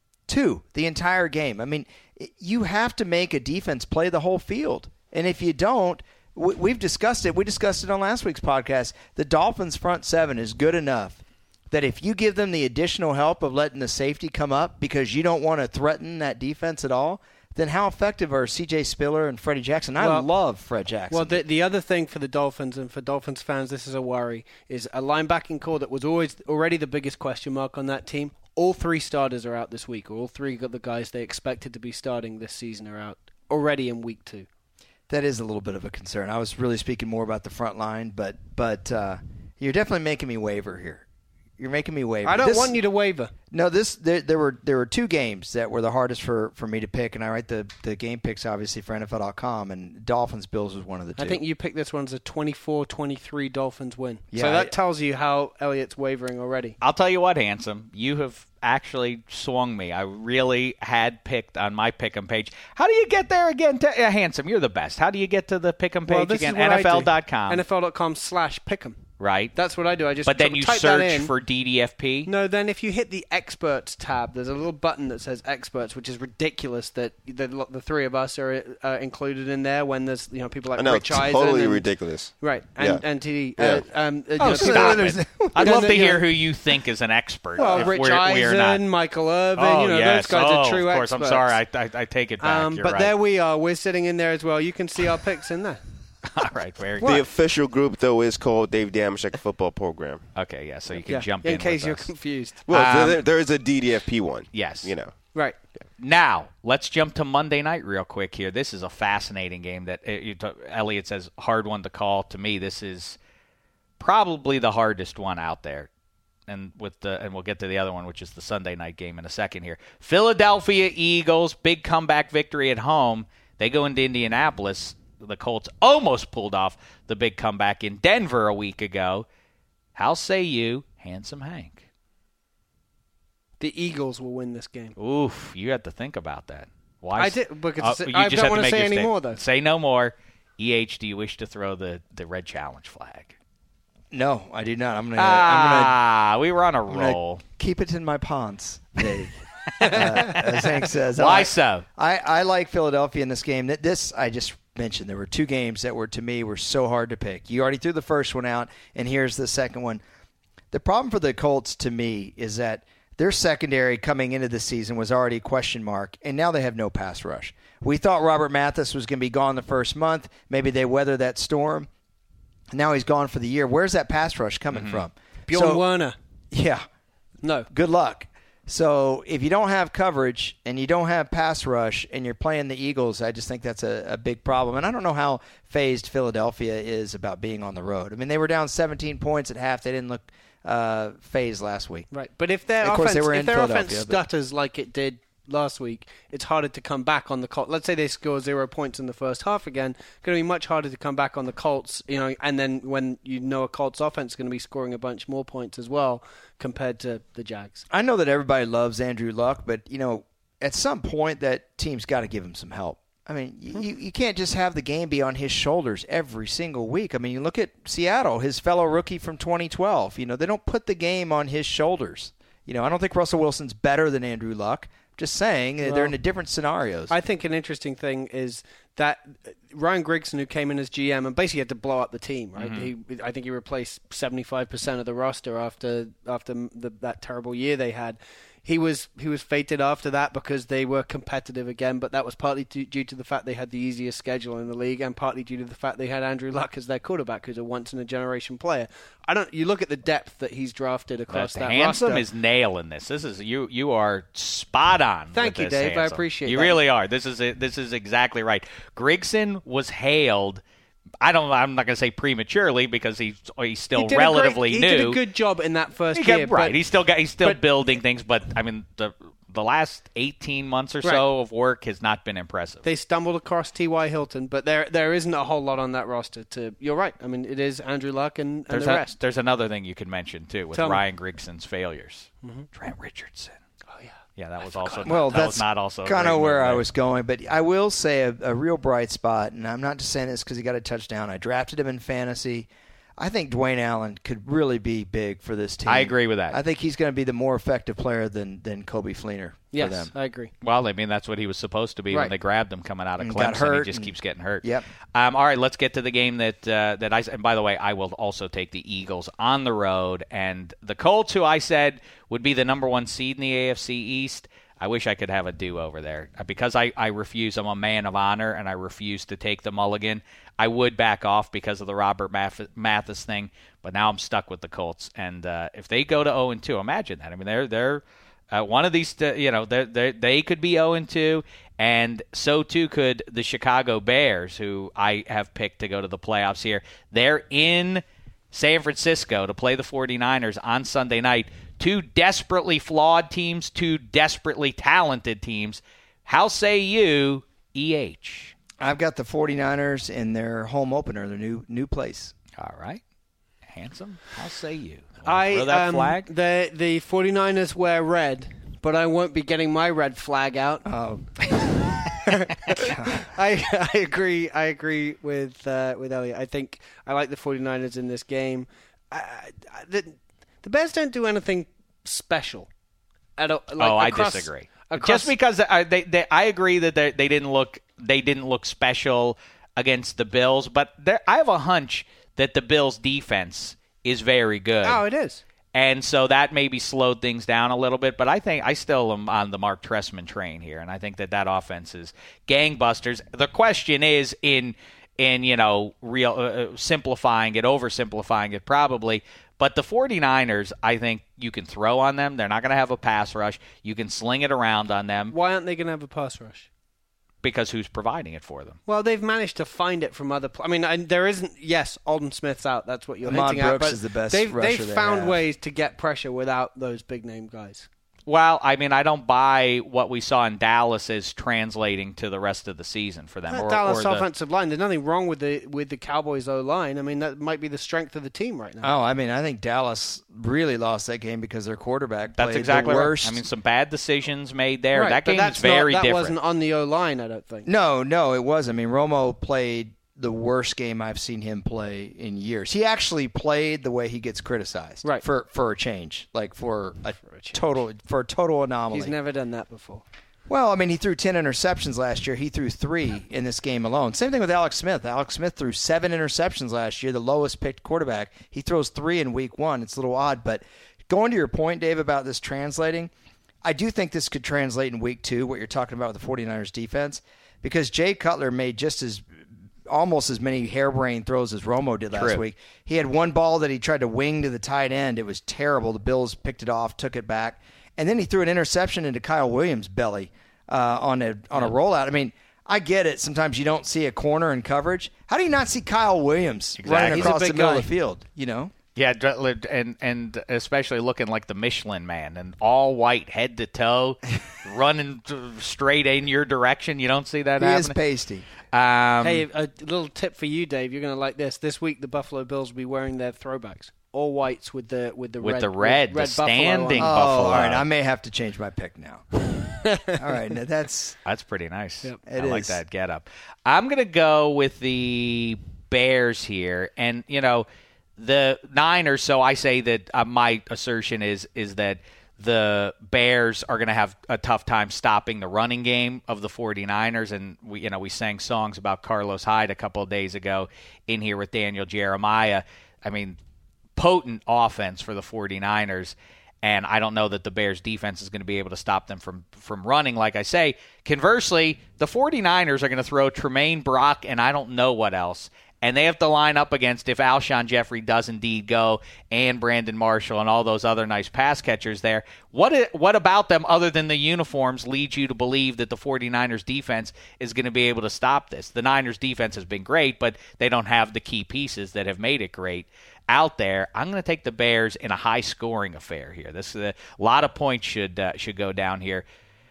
S4: the entire game. I mean, you have to make a defense play the whole field, and if you don't, we've discussed it. We discussed it on last week's podcast. The Dolphins' front seven is good enough that if you give them the additional help of letting the safety come up because you don't want to threaten that defense at all, then how effective are C.J. Spiller and Freddie Jackson? I love Fred Jackson.
S6: Well, the other thing for the Dolphins, and for Dolphins fans, this is a worry, is a linebacking core that was already the biggest question mark on that team. All 3 starters are out this week. All 3 of the guys they expected to be starting this season are out already in week 2.
S4: That is a little bit of a concern. I was really speaking more about the front line, but you're definitely making me waver here. You're making me waver.
S6: I don't want you to waver.
S4: No, there were 2 games that were the hardest for me to pick, and I write the game picks obviously for NFL.com, and Dolphins-Bills was one of the 2.
S6: I think you picked this one as a 24-23 Dolphins win.
S4: Yeah,
S6: so that tells you how Elliott's wavering already.
S2: I'll tell you what, Handsome, you have actually swung me. I really had picked on my pick'em page. How do you get there again? Handsome, you're the best. How do you get to the pick'em page again? NFL.com.
S6: NFL.com/pick'em.
S2: Right.
S6: That's what I do. I just
S2: But then you
S6: type
S2: search
S6: that in.
S2: for DDFP?
S6: No, then if you hit the Experts tab, there's a little button that says Experts, which is ridiculous that the 3 of us are included in there when there's people like Rich Eisen.
S5: Totally ridiculous.
S6: Right. And TD.
S2: Stop it. I'd love to hear who you think is an expert.
S6: Well,
S2: if
S6: Rich
S2: we are not.
S6: Eisen, Michael Irvin, those guys are true
S2: of course.
S6: experts.
S2: I'm sorry. I take it back. You're
S6: but
S2: right.
S6: there we are. We're sitting in there as well. You can see our picks in there.
S2: All right, very
S5: The
S2: good.
S5: official group, though, is called Dave Damashek Football Program.
S2: Okay, yeah, so you can jump in
S6: case
S2: with
S6: you're
S2: us.
S6: confused.
S5: Well, there is a DDFP one.
S2: Yes.
S6: Right.
S2: Now, let's jump to Monday night real quick here. This is a fascinating game that Elliot says hard one to call. To me, this is probably the hardest one out there. And we'll get to the other one, which is the Sunday night game in a second here. Philadelphia Eagles, big comeback victory at home. They go into Indianapolis. The Colts almost pulled off the big comeback in Denver a week ago. How say you, Handsome Hank?
S6: The Eagles will win this game.
S2: Oof, you had to think about that. Why?
S6: I did, because
S2: you
S6: I
S2: just
S6: don't
S2: have
S6: want to
S2: make
S6: say
S2: your
S6: any
S2: statement.
S6: more, though.
S2: Say no more. EH, do you wish to throw the red challenge flag?
S4: No, I do not. I'm gonna
S2: we were on a roll.
S4: Keep it in my pants, Dave. As Hank says.
S2: Why so?
S4: I like Philadelphia in this game. This I just mentioned. There were 2 games that were so hard to pick. You already threw the first one out, and here's the second one. The problem for the Colts, to me, is that their secondary coming into the season was already a question mark, and now they have no pass rush. We thought Robert Mathis was going to be gone the first month. Maybe they weather that storm. Now he's gone for the year. Where's that pass rush coming from?
S6: Bjorn Werner.
S4: Yeah.
S6: No.
S4: Good luck. So if you don't have coverage and you don't have pass rush and you're playing the Eagles, I just think that's a big problem. And I don't know how phased Philadelphia is about being on the road. I mean, they were down 17 points at half. They didn't look phased last week.
S6: Right. But if their offense stutters like it did last week, it's harder to come back on the Colts. Let's say they score 0 points in the first half again. It's going to be much harder to come back on the Colts, and then when a Colts offense is going to be scoring a bunch more points as well compared to the Jags.
S4: I know that everybody loves Andrew Luck, but, at some point that team's got to give him some help. I mean, you can't just have the game be on his shoulders every single week. I mean, you look at Seattle, his fellow rookie from 2012. They don't put the game on his shoulders. I don't think Russell Wilson's better than Andrew Luck. Just saying, they're in different scenarios.
S6: I think an interesting thing is that Ryan Grigson, who came in as GM and basically had to blow up the team, right? Mm-hmm. I think he replaced 75% of the roster after that terrible year they had. He was fated after that because they were competitive again, but that was partly due to the fact they had the easiest schedule in the league, and partly due to the fact they had Andrew Luck as their quarterback, who's a once-in-a-generation player. You look at the depth that he's drafted across that roster.
S2: Handsome is nailing this. This is you are spot on.
S6: Thank you, Dave.
S2: Handsome.
S6: I appreciate it.
S2: You really are. This is exactly right. Grigson was hailed I'm not going to say prematurely because he's still
S6: He
S2: relatively new.
S6: He did a good job in that first year.
S2: Right. He's still building things, but I mean the last 18 months or so of work has not been impressive.
S6: They stumbled across T.Y. Hilton, but there isn't a whole lot on that roster. You're right. I mean, it is Andrew Luck and the rest.
S2: There's another thing you could mention, too, with Ryan Grigson's failures.
S6: Mm-hmm.
S2: Trent Richardson.
S6: Oh, yeah.
S2: Yeah, that was also
S4: that's
S2: not also
S4: kind of where I was going. But I will say a real bright spot, and I'm not just saying this because he got a touchdown. I drafted him in fantasy. I think Dwayne Allen could really be big for this team.
S2: I agree with that.
S4: I think he's going to be the more effective player than Coby Fleener for them.
S6: Yes, I agree.
S2: Well, I mean, that's what he was supposed to be when they grabbed him coming out of Clemson. He just keeps getting hurt.
S4: Yep.
S2: All right, let's get to the game that I – and by the way, I will also take the Eagles on the road. And the Colts, who I said would be the number 1 seed in the AFC East, I wish I could have a do-over there. Because I refuse. I'm a man of honor, and I refuse to take the mulligan. I would back off because of the Robert Mathis thing, but now I'm stuck with the Colts. And if they go to 0-2, imagine that. I mean, they're one of these. They could be 0-2, and so too could the Chicago Bears, who I have picked to go to the playoffs here. They're in San Francisco to play the 49ers on Sunday night. 2 desperately flawed teams, 2 desperately talented teams. How say you, EH?
S4: I've got the 49ers in their home opener, their new place.
S2: All right. Handsome, how say you?
S6: Throw
S2: that flag?
S6: The 49ers wear red, but I won't be getting my red flag out.
S4: Oh.
S6: I agree. I agree with Elliot. I think I like the 49ers in this game. The Bears don't do anything special.
S2: I disagree. Just because I agree that they didn't look special against the Bills, but I have a hunch that the Bills' defense is very good.
S6: Oh, it is.
S2: And so that maybe slowed things down a little bit, but I think I still am on the Mark Trestman train here, and I think that offense is gangbusters. The question is in real oversimplifying it probably, but the 49ers, I think you can throw on them. They're not going to have a pass rush. You can sling it around on them.
S6: Why aren't they going to have a pass rush?
S2: Because who's providing it for them?
S6: Well, they've managed to find it from other. There isn't. Yes, Alden Smith's out. That's what you're hinting at.
S4: Brooks is the best
S6: they've
S4: rusher
S6: found ways to get pressure without those big name guys.
S2: Well, I mean, I don't buy what we saw in Dallas as translating to the rest of the season for them.
S6: Dallas offensive line. There's nothing wrong with the Cowboys' O-line. I mean, that might be the strength of the team right now.
S4: Oh, I mean, I think Dallas really lost that game because their quarterback played
S2: exactly
S4: the worst.
S2: Right. I mean, some bad decisions made there.
S6: Right,
S2: that game is very different.
S6: That wasn't on the O-line, I don't think.
S4: No, it was. I mean, Romo played the worst game I've seen him play in years. He actually played the way he gets criticized,
S6: right? For
S4: a change, like for a total anomaly.
S6: He's never done that before.
S4: Well, I mean, he threw 10 interceptions last year. He threw 3 in this game alone. Same thing with Alex Smith. Alex Smith threw 7 interceptions last year, the lowest picked quarterback. He throws 3 in week 1. It's a little odd, but going to your point, Dave, about this translating, I do think this could translate in week 2, what you're talking about with the 49ers defense, because Jay Cutler made almost as many harebrained throws as Romo did last week. He had one ball that he tried to wing to the tight end. It was terrible. The Bills picked it off, took it back, and then he threw an interception into Kyle Williams' belly on a rollout. I mean, I get it. Sometimes you don't see a corner in coverage. How do you not see Kyle Williams running across the middle of the field? You know.
S2: Yeah, and especially looking like the Michelin Man and all white head to toe, running straight in your direction. You don't see that happening.
S4: He is pasty.
S6: Hey, a little tip for you, Dave. You're going to like this. This week, the Buffalo Bills will be wearing their throwbacks, all whites with the red
S2: the standing Buffalo.
S4: All right, I may have to change my pick now. All right, now that's
S2: pretty nice.
S6: Yep.
S2: I like that getup. I'm going to go with the Bears here, and the Niners. So I say that my assertion is that the Bears are going to have a tough time stopping the running game of the 49ers. And we sang songs about Carlos Hyde a couple of days ago in here with Daniel Jeremiah. I mean, potent offense for the 49ers. And I don't know that the Bears defense is going to be able to stop them from running, like I say. Conversely, the 49ers are going to throw Tremaine Brock and I don't know what else and they have to line up against if Alshon Jeffrey does indeed go and Brandon Marshall and all those other nice pass catchers there. What about them other than the uniforms leads you to believe that the 49ers defense is going to be able to stop this? The Niners defense has been great, but they don't have the key pieces that have made it great out there. I'm going to take the Bears in a high-scoring affair here. This is a lot of points should go down here.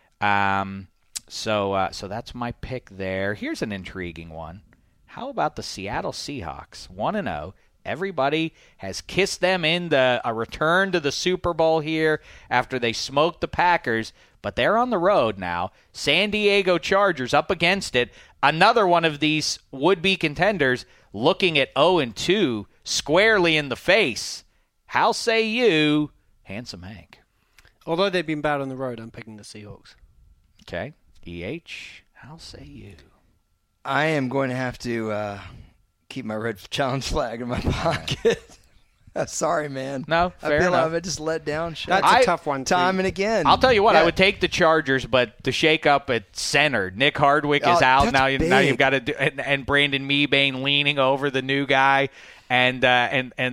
S2: So that's my pick there. Here's an intriguing one. How about the Seattle Seahawks? 1-0. Everybody has kissed them in a return to the Super Bowl here after they smoked the Packers, but they're on the road now. San Diego Chargers up against it. Another one of these would-be contenders looking at 0-2 squarely in the face. How say you, Handsome Hank?
S6: Although they've been bad on the road, I'm picking the Seahawks.
S2: Okay. EH, how say you?
S4: I am going to have to keep my red challenge flag in my pocket. Sorry, man.
S2: No, fair enough.
S4: I just let down.
S6: That's a tough one.
S4: Time and again.
S2: I'll tell you what,
S4: Yeah.
S2: I would take the Chargers, but the shake-up at center. Nick Hardwick is out now.
S4: big.
S2: Now you've got to do, and Brandon Mebane leaning over the new guy, and that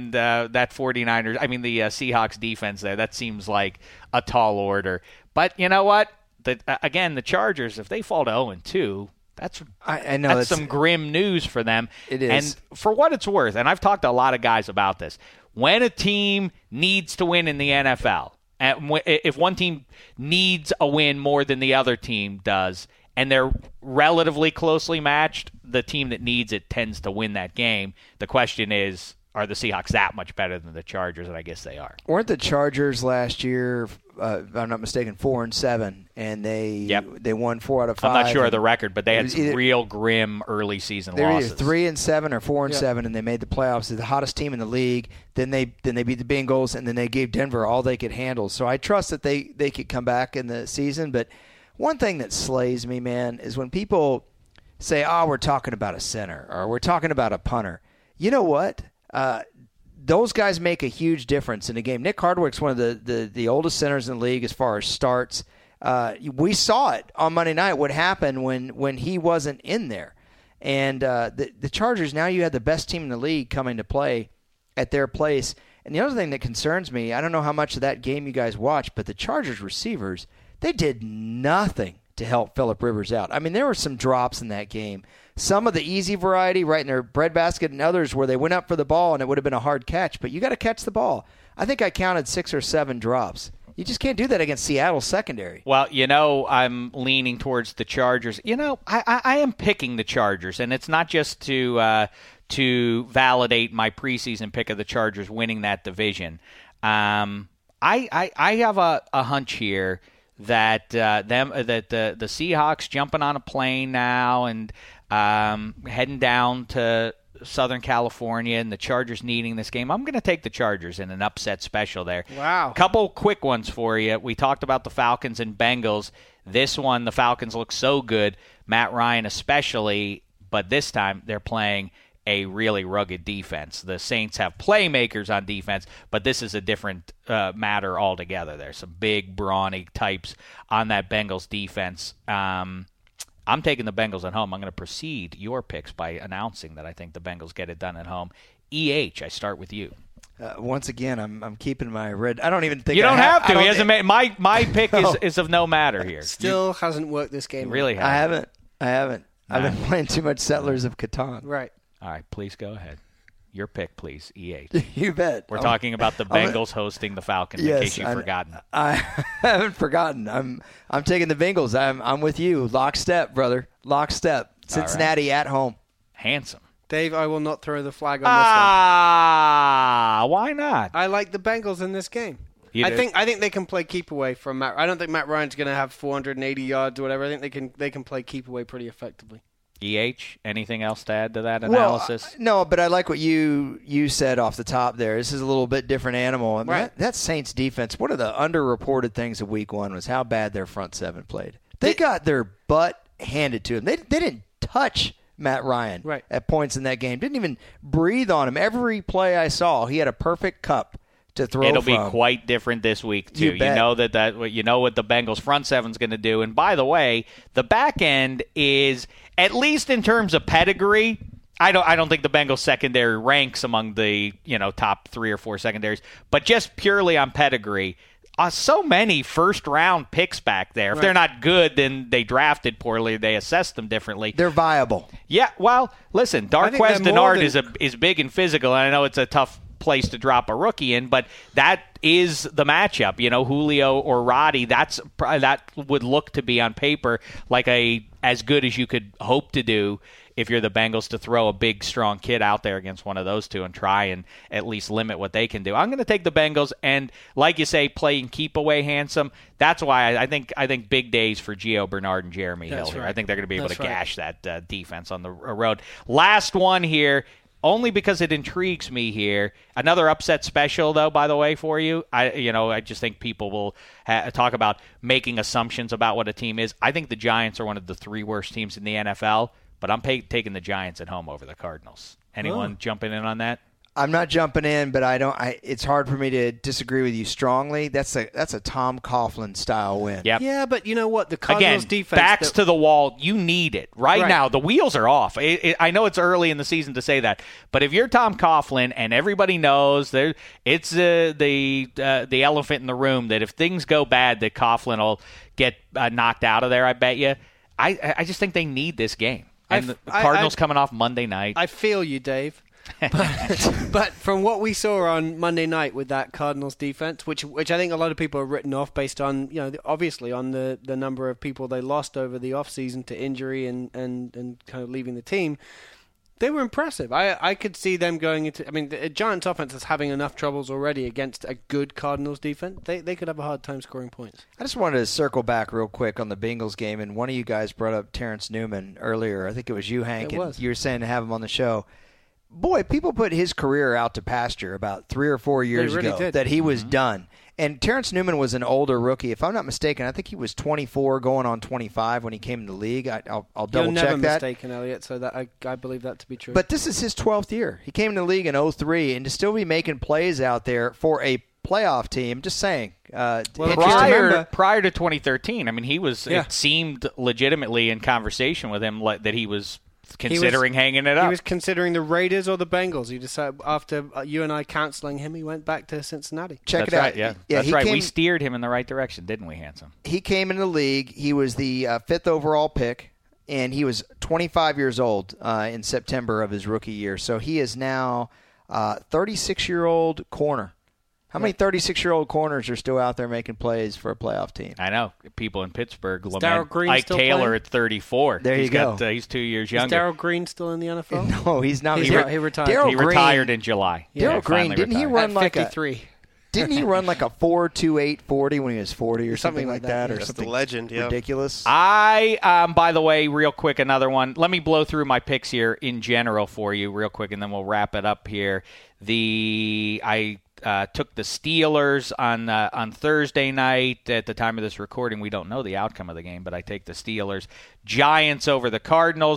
S2: 49ers. I mean the Seahawks defense there. That seems like a tall order. But you know what? The Chargers, if they fall to 0-2.
S4: I know
S2: that's some grim news for them.
S4: It is.
S2: And for what it's worth, and I've talked to a lot of guys about this, when a team needs to win in the NFL, and if one team needs a win more than the other team does, and they're relatively closely matched, the team that needs it tends to win that game. The question is, are the Seahawks that much better than the Chargers? And I guess they are.
S4: Weren't the Chargers last year, if I'm not mistaken, 4-7, and they won 4 out of 5?
S2: I'm not sure of the record, but they had some real grim early season losses.
S4: They were either 3-7 or 4-7, and they made the playoffs. They're the hottest team in the league. Then they beat the Bengals, and then they gave Denver all they could handle. So I trust that they could come back in the season. But one thing that slays me, man, is when people say, "Oh, we're talking about a center," or "We're talking about a punter." You know what? Those guys make a huge difference in a game. Nick Hardwick's one of the oldest centers in the league as far as starts. We saw it on Monday night, what happened when he wasn't in there. And the Chargers, now you had the best team in the league coming to play at their place. And the other thing that concerns me, I don't know how much of that game you guys watched, but the Chargers receivers, they did nothing to help Phillip Rivers out. I mean, there were some drops in that game. Some of the easy variety right in their breadbasket, and others where they went up for the ball and it would have been a hard catch. But you got to catch the ball. I think I counted 6 or 7 drops. You just can't do that against Seattle's secondary.
S2: Well, I'm leaning towards the Chargers. I am picking the Chargers, and it's not just to validate my preseason pick of the Chargers winning that division. I have a hunch here that the Seahawks jumping on a plane now and heading down to Southern California, and the Chargers needing this game. I'm going to take the Chargers in an upset special there.
S6: Wow.
S2: Couple quick ones for you. We talked about the Falcons and Bengals. This one, the Falcons look so good, Matt Ryan especially, but this time they're playing a really rugged defense. The Saints have playmakers on defense, but this is a different matter altogether. There's some big, brawny types on that Bengals defense. I'm taking the Bengals at home. I'm going to precede your picks by announcing that I think the Bengals get it done at home. EH, I start with you.
S4: Once again, I'm keeping my red. I don't even think
S2: you don't have to.
S4: He
S2: hasn't made my pick is of no matter here.
S6: Still hasn't worked this game.
S2: Really
S4: I
S2: hasn't.
S4: haven't. I've been playing too much Settlers of Catan.
S6: Right.
S2: All right, please go ahead. Your pick, please, EH.
S4: You bet.
S2: We're talking about the Bengals hosting the Falcons, in case you've forgotten.
S4: I haven't forgotten. I'm taking the Bengals. I'm with you. Lockstep, brother. Lockstep. Cincinnati at home.
S2: Handsome.
S6: Dave, I will not throw the flag on this
S2: Why not?
S6: one. I like the Bengals in this game.
S2: You
S6: I
S2: do?
S6: think they can play keep away from Matt. I don't think Matt Ryan's going to have 480 yards or whatever. I think they can play keep away pretty effectively.
S2: EH, anything else to add to that analysis?
S4: Well, no, but I like what you said off the top there. This is a little bit different animal. I mean,
S6: Right.
S4: that Saints defense, one of the underreported things of week 1 was how bad their front 7 played. They got their butt handed to them. They didn't touch Matt Ryan at points in that game. Didn't even breathe on him. Every play I saw, he had a perfect cup to throw
S2: It'll
S4: from.
S2: be quite different this week too.
S4: You bet.
S2: know you know what the Bengals front 7's going to do. And by the way, the back end is, at least in terms of pedigree, I don't think the Bengals secondary ranks among the top 3 or 4 secondaries, but just purely on pedigree, so many first-round picks back there. If they're not good, then they drafted poorly. They assessed them differently.
S4: They're viable.
S2: Yeah, well, listen, Darqueze Dennard is big and physical, and I know it's a tough place to drop a rookie in, but that is the matchup. Julio or Roddy, that would look to be on paper like as good as you could hope to do if you're the Bengals, to throw a big, strong kid out there against one of those two and try and at least limit what they can do. I'm going to take the Bengals, and like you say, play and keep away handsome. That's why I think big days for Gio Bernard and Jeremy Hill here.
S6: Right.
S2: I think they're going to be able to gash that defense on the road. Last one here, only because it intrigues me here. Another upset special, though, by the way, for you. I just think people will talk about making assumptions about what a team is. I think the Giants are one of the 3 worst teams in the NFL. But I'm taking the Giants at home over the Cardinals. Anyone jumping in on that?
S4: I'm not jumping in, but it's hard for me to disagree with you strongly. That's a Tom Coughlin style win.
S2: Yep.
S6: Yeah, but you know what? The Cardinals defense,
S2: backs to the wall. You need it right now. The wheels are off. I know it's early in the season to say that, but if you're Tom Coughlin and everybody knows it's the elephant in the room that if things go bad, that Coughlin will get knocked out of there. I bet you. I just think they need this game. And the Cardinals coming off Monday night.
S6: I feel you, Dave. But from what we saw on Monday night with that Cardinals defense, which I think a lot of people are written off based on, obviously on the number of people they lost over the offseason to injury and kind of leaving the team, they were impressive. I could see them going into... I mean, the Giants offense is having enough troubles already against a good Cardinals defense. They could have a hard time scoring points.
S4: I just wanted to circle back real quick on the Bengals game, and one of you guys brought up Terrence Newman earlier. I think it was you, Hank, and you were saying to have him on the show. Boy, people put his career out to pasture about 3 or 4 years ago that he was done. And Terrence Newman was an older rookie. If I'm not mistaken, I think he was 24 going on 25 when he came in the league. I'll double-check that.
S6: You're never mistaken, Elliot, so that I believe that to be true.
S4: But this is his 12th year. He came in the league in 2003, and to still be making plays out there for a playoff team, just saying.
S2: Prior to 2013, I mean, he was. Yeah. It seemed legitimately in conversation with him that he was considering hanging it up.
S6: He was considering the Raiders or the Bengals. He decided after you and I counseling him, he went back to Cincinnati.
S4: Check it out.
S2: Right, yeah, that's right. We steered him in the right direction, didn't we, Handsome?
S4: He came in the league. He was the 5th overall pick, and he was 25 years old in September of his rookie year. So he is now 36-year-old corner. How many 36-year-old corners are still out there making plays for a playoff team?
S2: I know. People in Pittsburgh lament Ike Taylor at 34.
S4: There you go.
S2: He's 2 years younger.
S6: Is Darrell Green still in the NFL?
S4: No, he's not.
S6: He retired.
S2: He retired in July.
S4: Darrell Green, didn't he run
S6: like 53?
S4: Didn't he run like a 4.28 40 when he was 40 or something like that? Or
S5: That's
S4: something
S5: the legend,
S4: ridiculous?
S2: By the way, real quick, another one. Let me blow through my picks here in general for you real quick, and then we'll wrap it up here. I took the Steelers on Thursday night. At the time of this recording, we don't know the outcome of the game, but I take the Steelers. Giants over the Cardinals.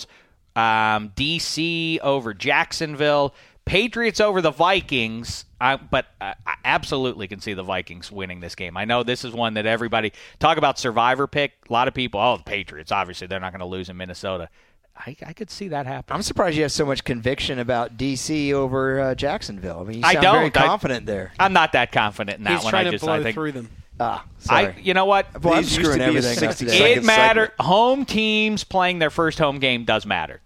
S2: DC over Jacksonville. Patriots over the Vikings. But I absolutely can see the Vikings winning this game. I know this is one that everybody talk about survivor pick. A lot of people, the Patriots, obviously they're not going to lose in Minnesota. I could see that happen.
S4: I'm surprised you have so much conviction about D.C. over Jacksonville. I mean, you sound very confident there.
S2: I'm not that confident in that
S6: one.
S2: He's
S6: trying to blow through them.
S4: Sorry.
S2: You know what?
S4: Well, I'm screwing everything up today.
S2: It matters. Home teams playing their first home game does matter.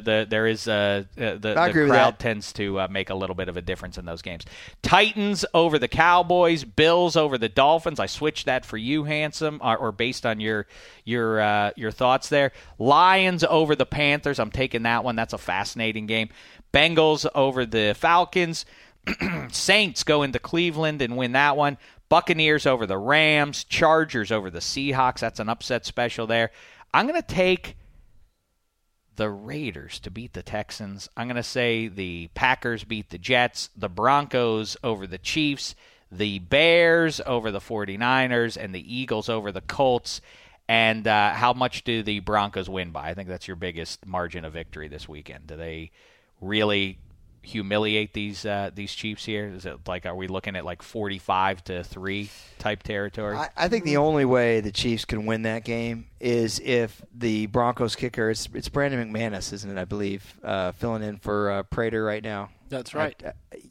S2: The crowd tends to make a little bit of a difference in those games. Titans over the Cowboys, Bills over the Dolphins. I switched that for you, Handsome, or based on your thoughts there. Lions over the Panthers. I'm taking that one. That's a fascinating game. Bengals over the Falcons. Saints go into Cleveland and win that one. Buccaneers over the Rams. Chargers over the Seahawks. That's an upset special there. I'm going to take the Raiders to beat the Texans. I'm going to say the Packers beat the Jets. The Broncos over the Chiefs. The Bears over the 49ers. And the Eagles over the Colts. And how much do the Broncos win by? I think that's your biggest margin of victory this weekend. Do they really humiliate these Chiefs here? Is it like, are we looking at like 45-3 type territory?
S4: I think the only way the Chiefs can win that game is if the Broncos kicker, it's Brandon McManus, isn't it? I believe filling in for Prater right now.
S6: That's right.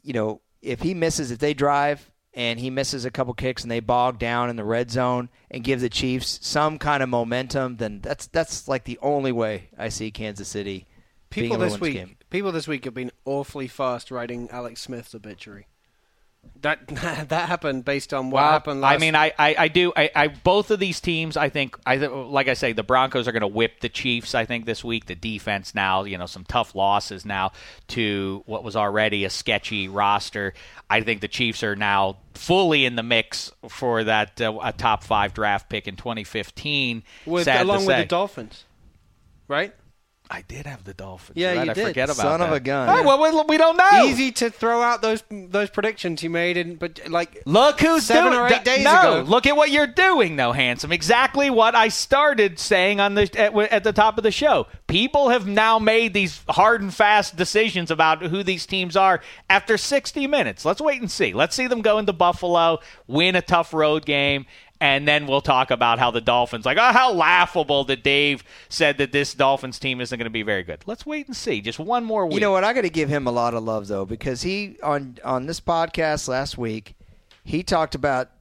S4: If he misses, if they drive and he misses a couple kicks and they bog down in the red zone and give the Chiefs some kind of momentum, then that's like the only way I see Kansas City being able to win this game.
S6: People this week have been awfully fast writing Alex Smith's obituary. That happened based on what happened last.
S2: I mean, I do. Both of these teams, I think, like I say, the Broncos are going to whip the Chiefs, I think, this week. The defense now, some tough losses now to what was already a sketchy roster. I think the Chiefs are now fully in the mix for that a top 5 draft pick in 2015.
S6: Along with the Dolphins, right?
S2: I did have the Dolphins.
S6: Yeah,
S2: right?
S6: you did.
S2: I forget about
S4: Son
S2: that.
S4: of a gun.
S2: Oh, well, we don't know.
S6: Easy to throw out those predictions you made, but like
S2: look who's
S6: 7
S2: doing,
S6: or 8 days ago.
S2: Look at what you're doing, though, Handsome. Exactly what I started saying on at the top of the show. People have now made these hard and fast decisions about who these teams are after 60 minutes. Let's wait and see. Let's see them go into Buffalo, win a tough road game. And then we'll talk about how the Dolphins, how laughable that Dave said that this Dolphins team isn't going to be very good. Let's wait and see. Just one more week.
S4: You know what? I got to give him a lot of love, though, because he, on this podcast last week, Hank talked about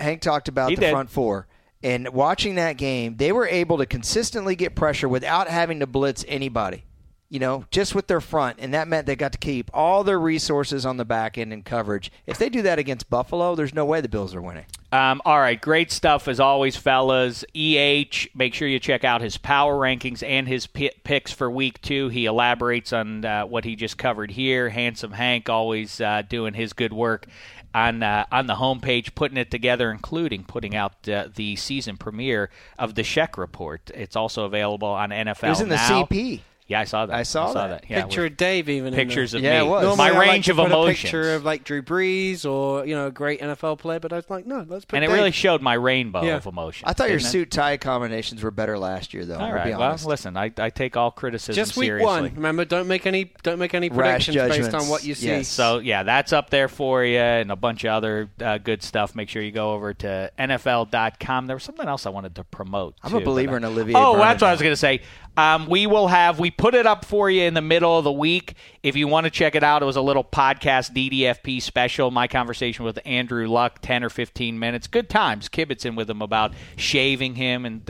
S4: the front four. And watching that game, they were able to consistently get pressure without having to blitz anybody, just with their front. And that meant they got to keep all their resources on the back end and coverage. If they do that against Buffalo, there's no way the Bills are winning.
S2: All right, great stuff as always, fellas. EH, make sure you check out his power rankings and his picks for Week 2. He elaborates on what he just covered here. Handsome Hank always doing his good work on the homepage, putting it together, including putting out the season premiere of the Sheck Report. It's also available on NFL Now.
S4: It was in the CP.
S2: Yeah, I saw that.
S4: I saw that.
S2: Yeah,
S6: picture of Dave even.
S2: Pictures of
S4: me.
S2: It was. My range of emotions.
S6: A picture of like Drew Brees or a great NFL player, but I was like, no, let's put.
S2: And
S6: Dave.
S2: it really showed my rainbow of emotions.
S4: I thought your suit tie combinations were better last year, though.
S2: All right. Well, listen, I take all criticism
S6: just
S2: seriously.
S6: Just week 1. Remember, don't make any predictions based on what you see.
S4: Yes.
S2: So yeah, that's up there for you, and a bunch of other good stuff. Make sure you go over to NFL.com. There was something else I wanted to promote.
S4: I'm a believer in Olivier.
S2: Oh,
S4: Vernon.
S2: that's what I was going to say. We put it up for you in the middle of the week. If you want to check it out, it was a little podcast DDFP special. My conversation with Andrew Luck, 10 or 15 minutes. Good times, kibitzing with him about shaving him, and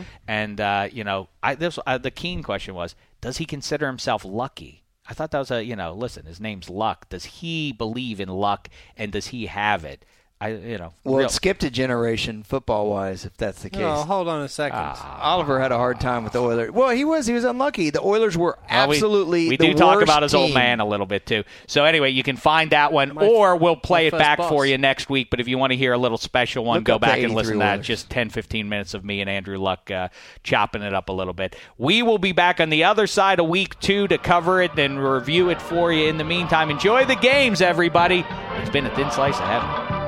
S2: the keen question was, does he consider himself lucky? I thought that was listen, his name's Luck. Does he believe in luck, and does he have it?
S4: It skipped a generation football-wise, if that's the case.
S6: Oh, hold on a second.
S4: Oliver had a hard time with the Oilers. Well, he was unlucky. The Oilers were absolutely
S2: we
S4: the
S2: do talk
S4: worst
S2: about his
S4: team.
S2: old man a little bit, too. So, anyway, you can find that one, or we'll play it back for you next week. But if you want to hear a little special one, go back and listen to that. Just 10, 15 minutes of me and Andrew Luck chopping it up a little bit. We will be back on the other side of Week 2 to cover it and review it for you. In the meantime, enjoy the games, everybody. It's been a thin slice of heaven.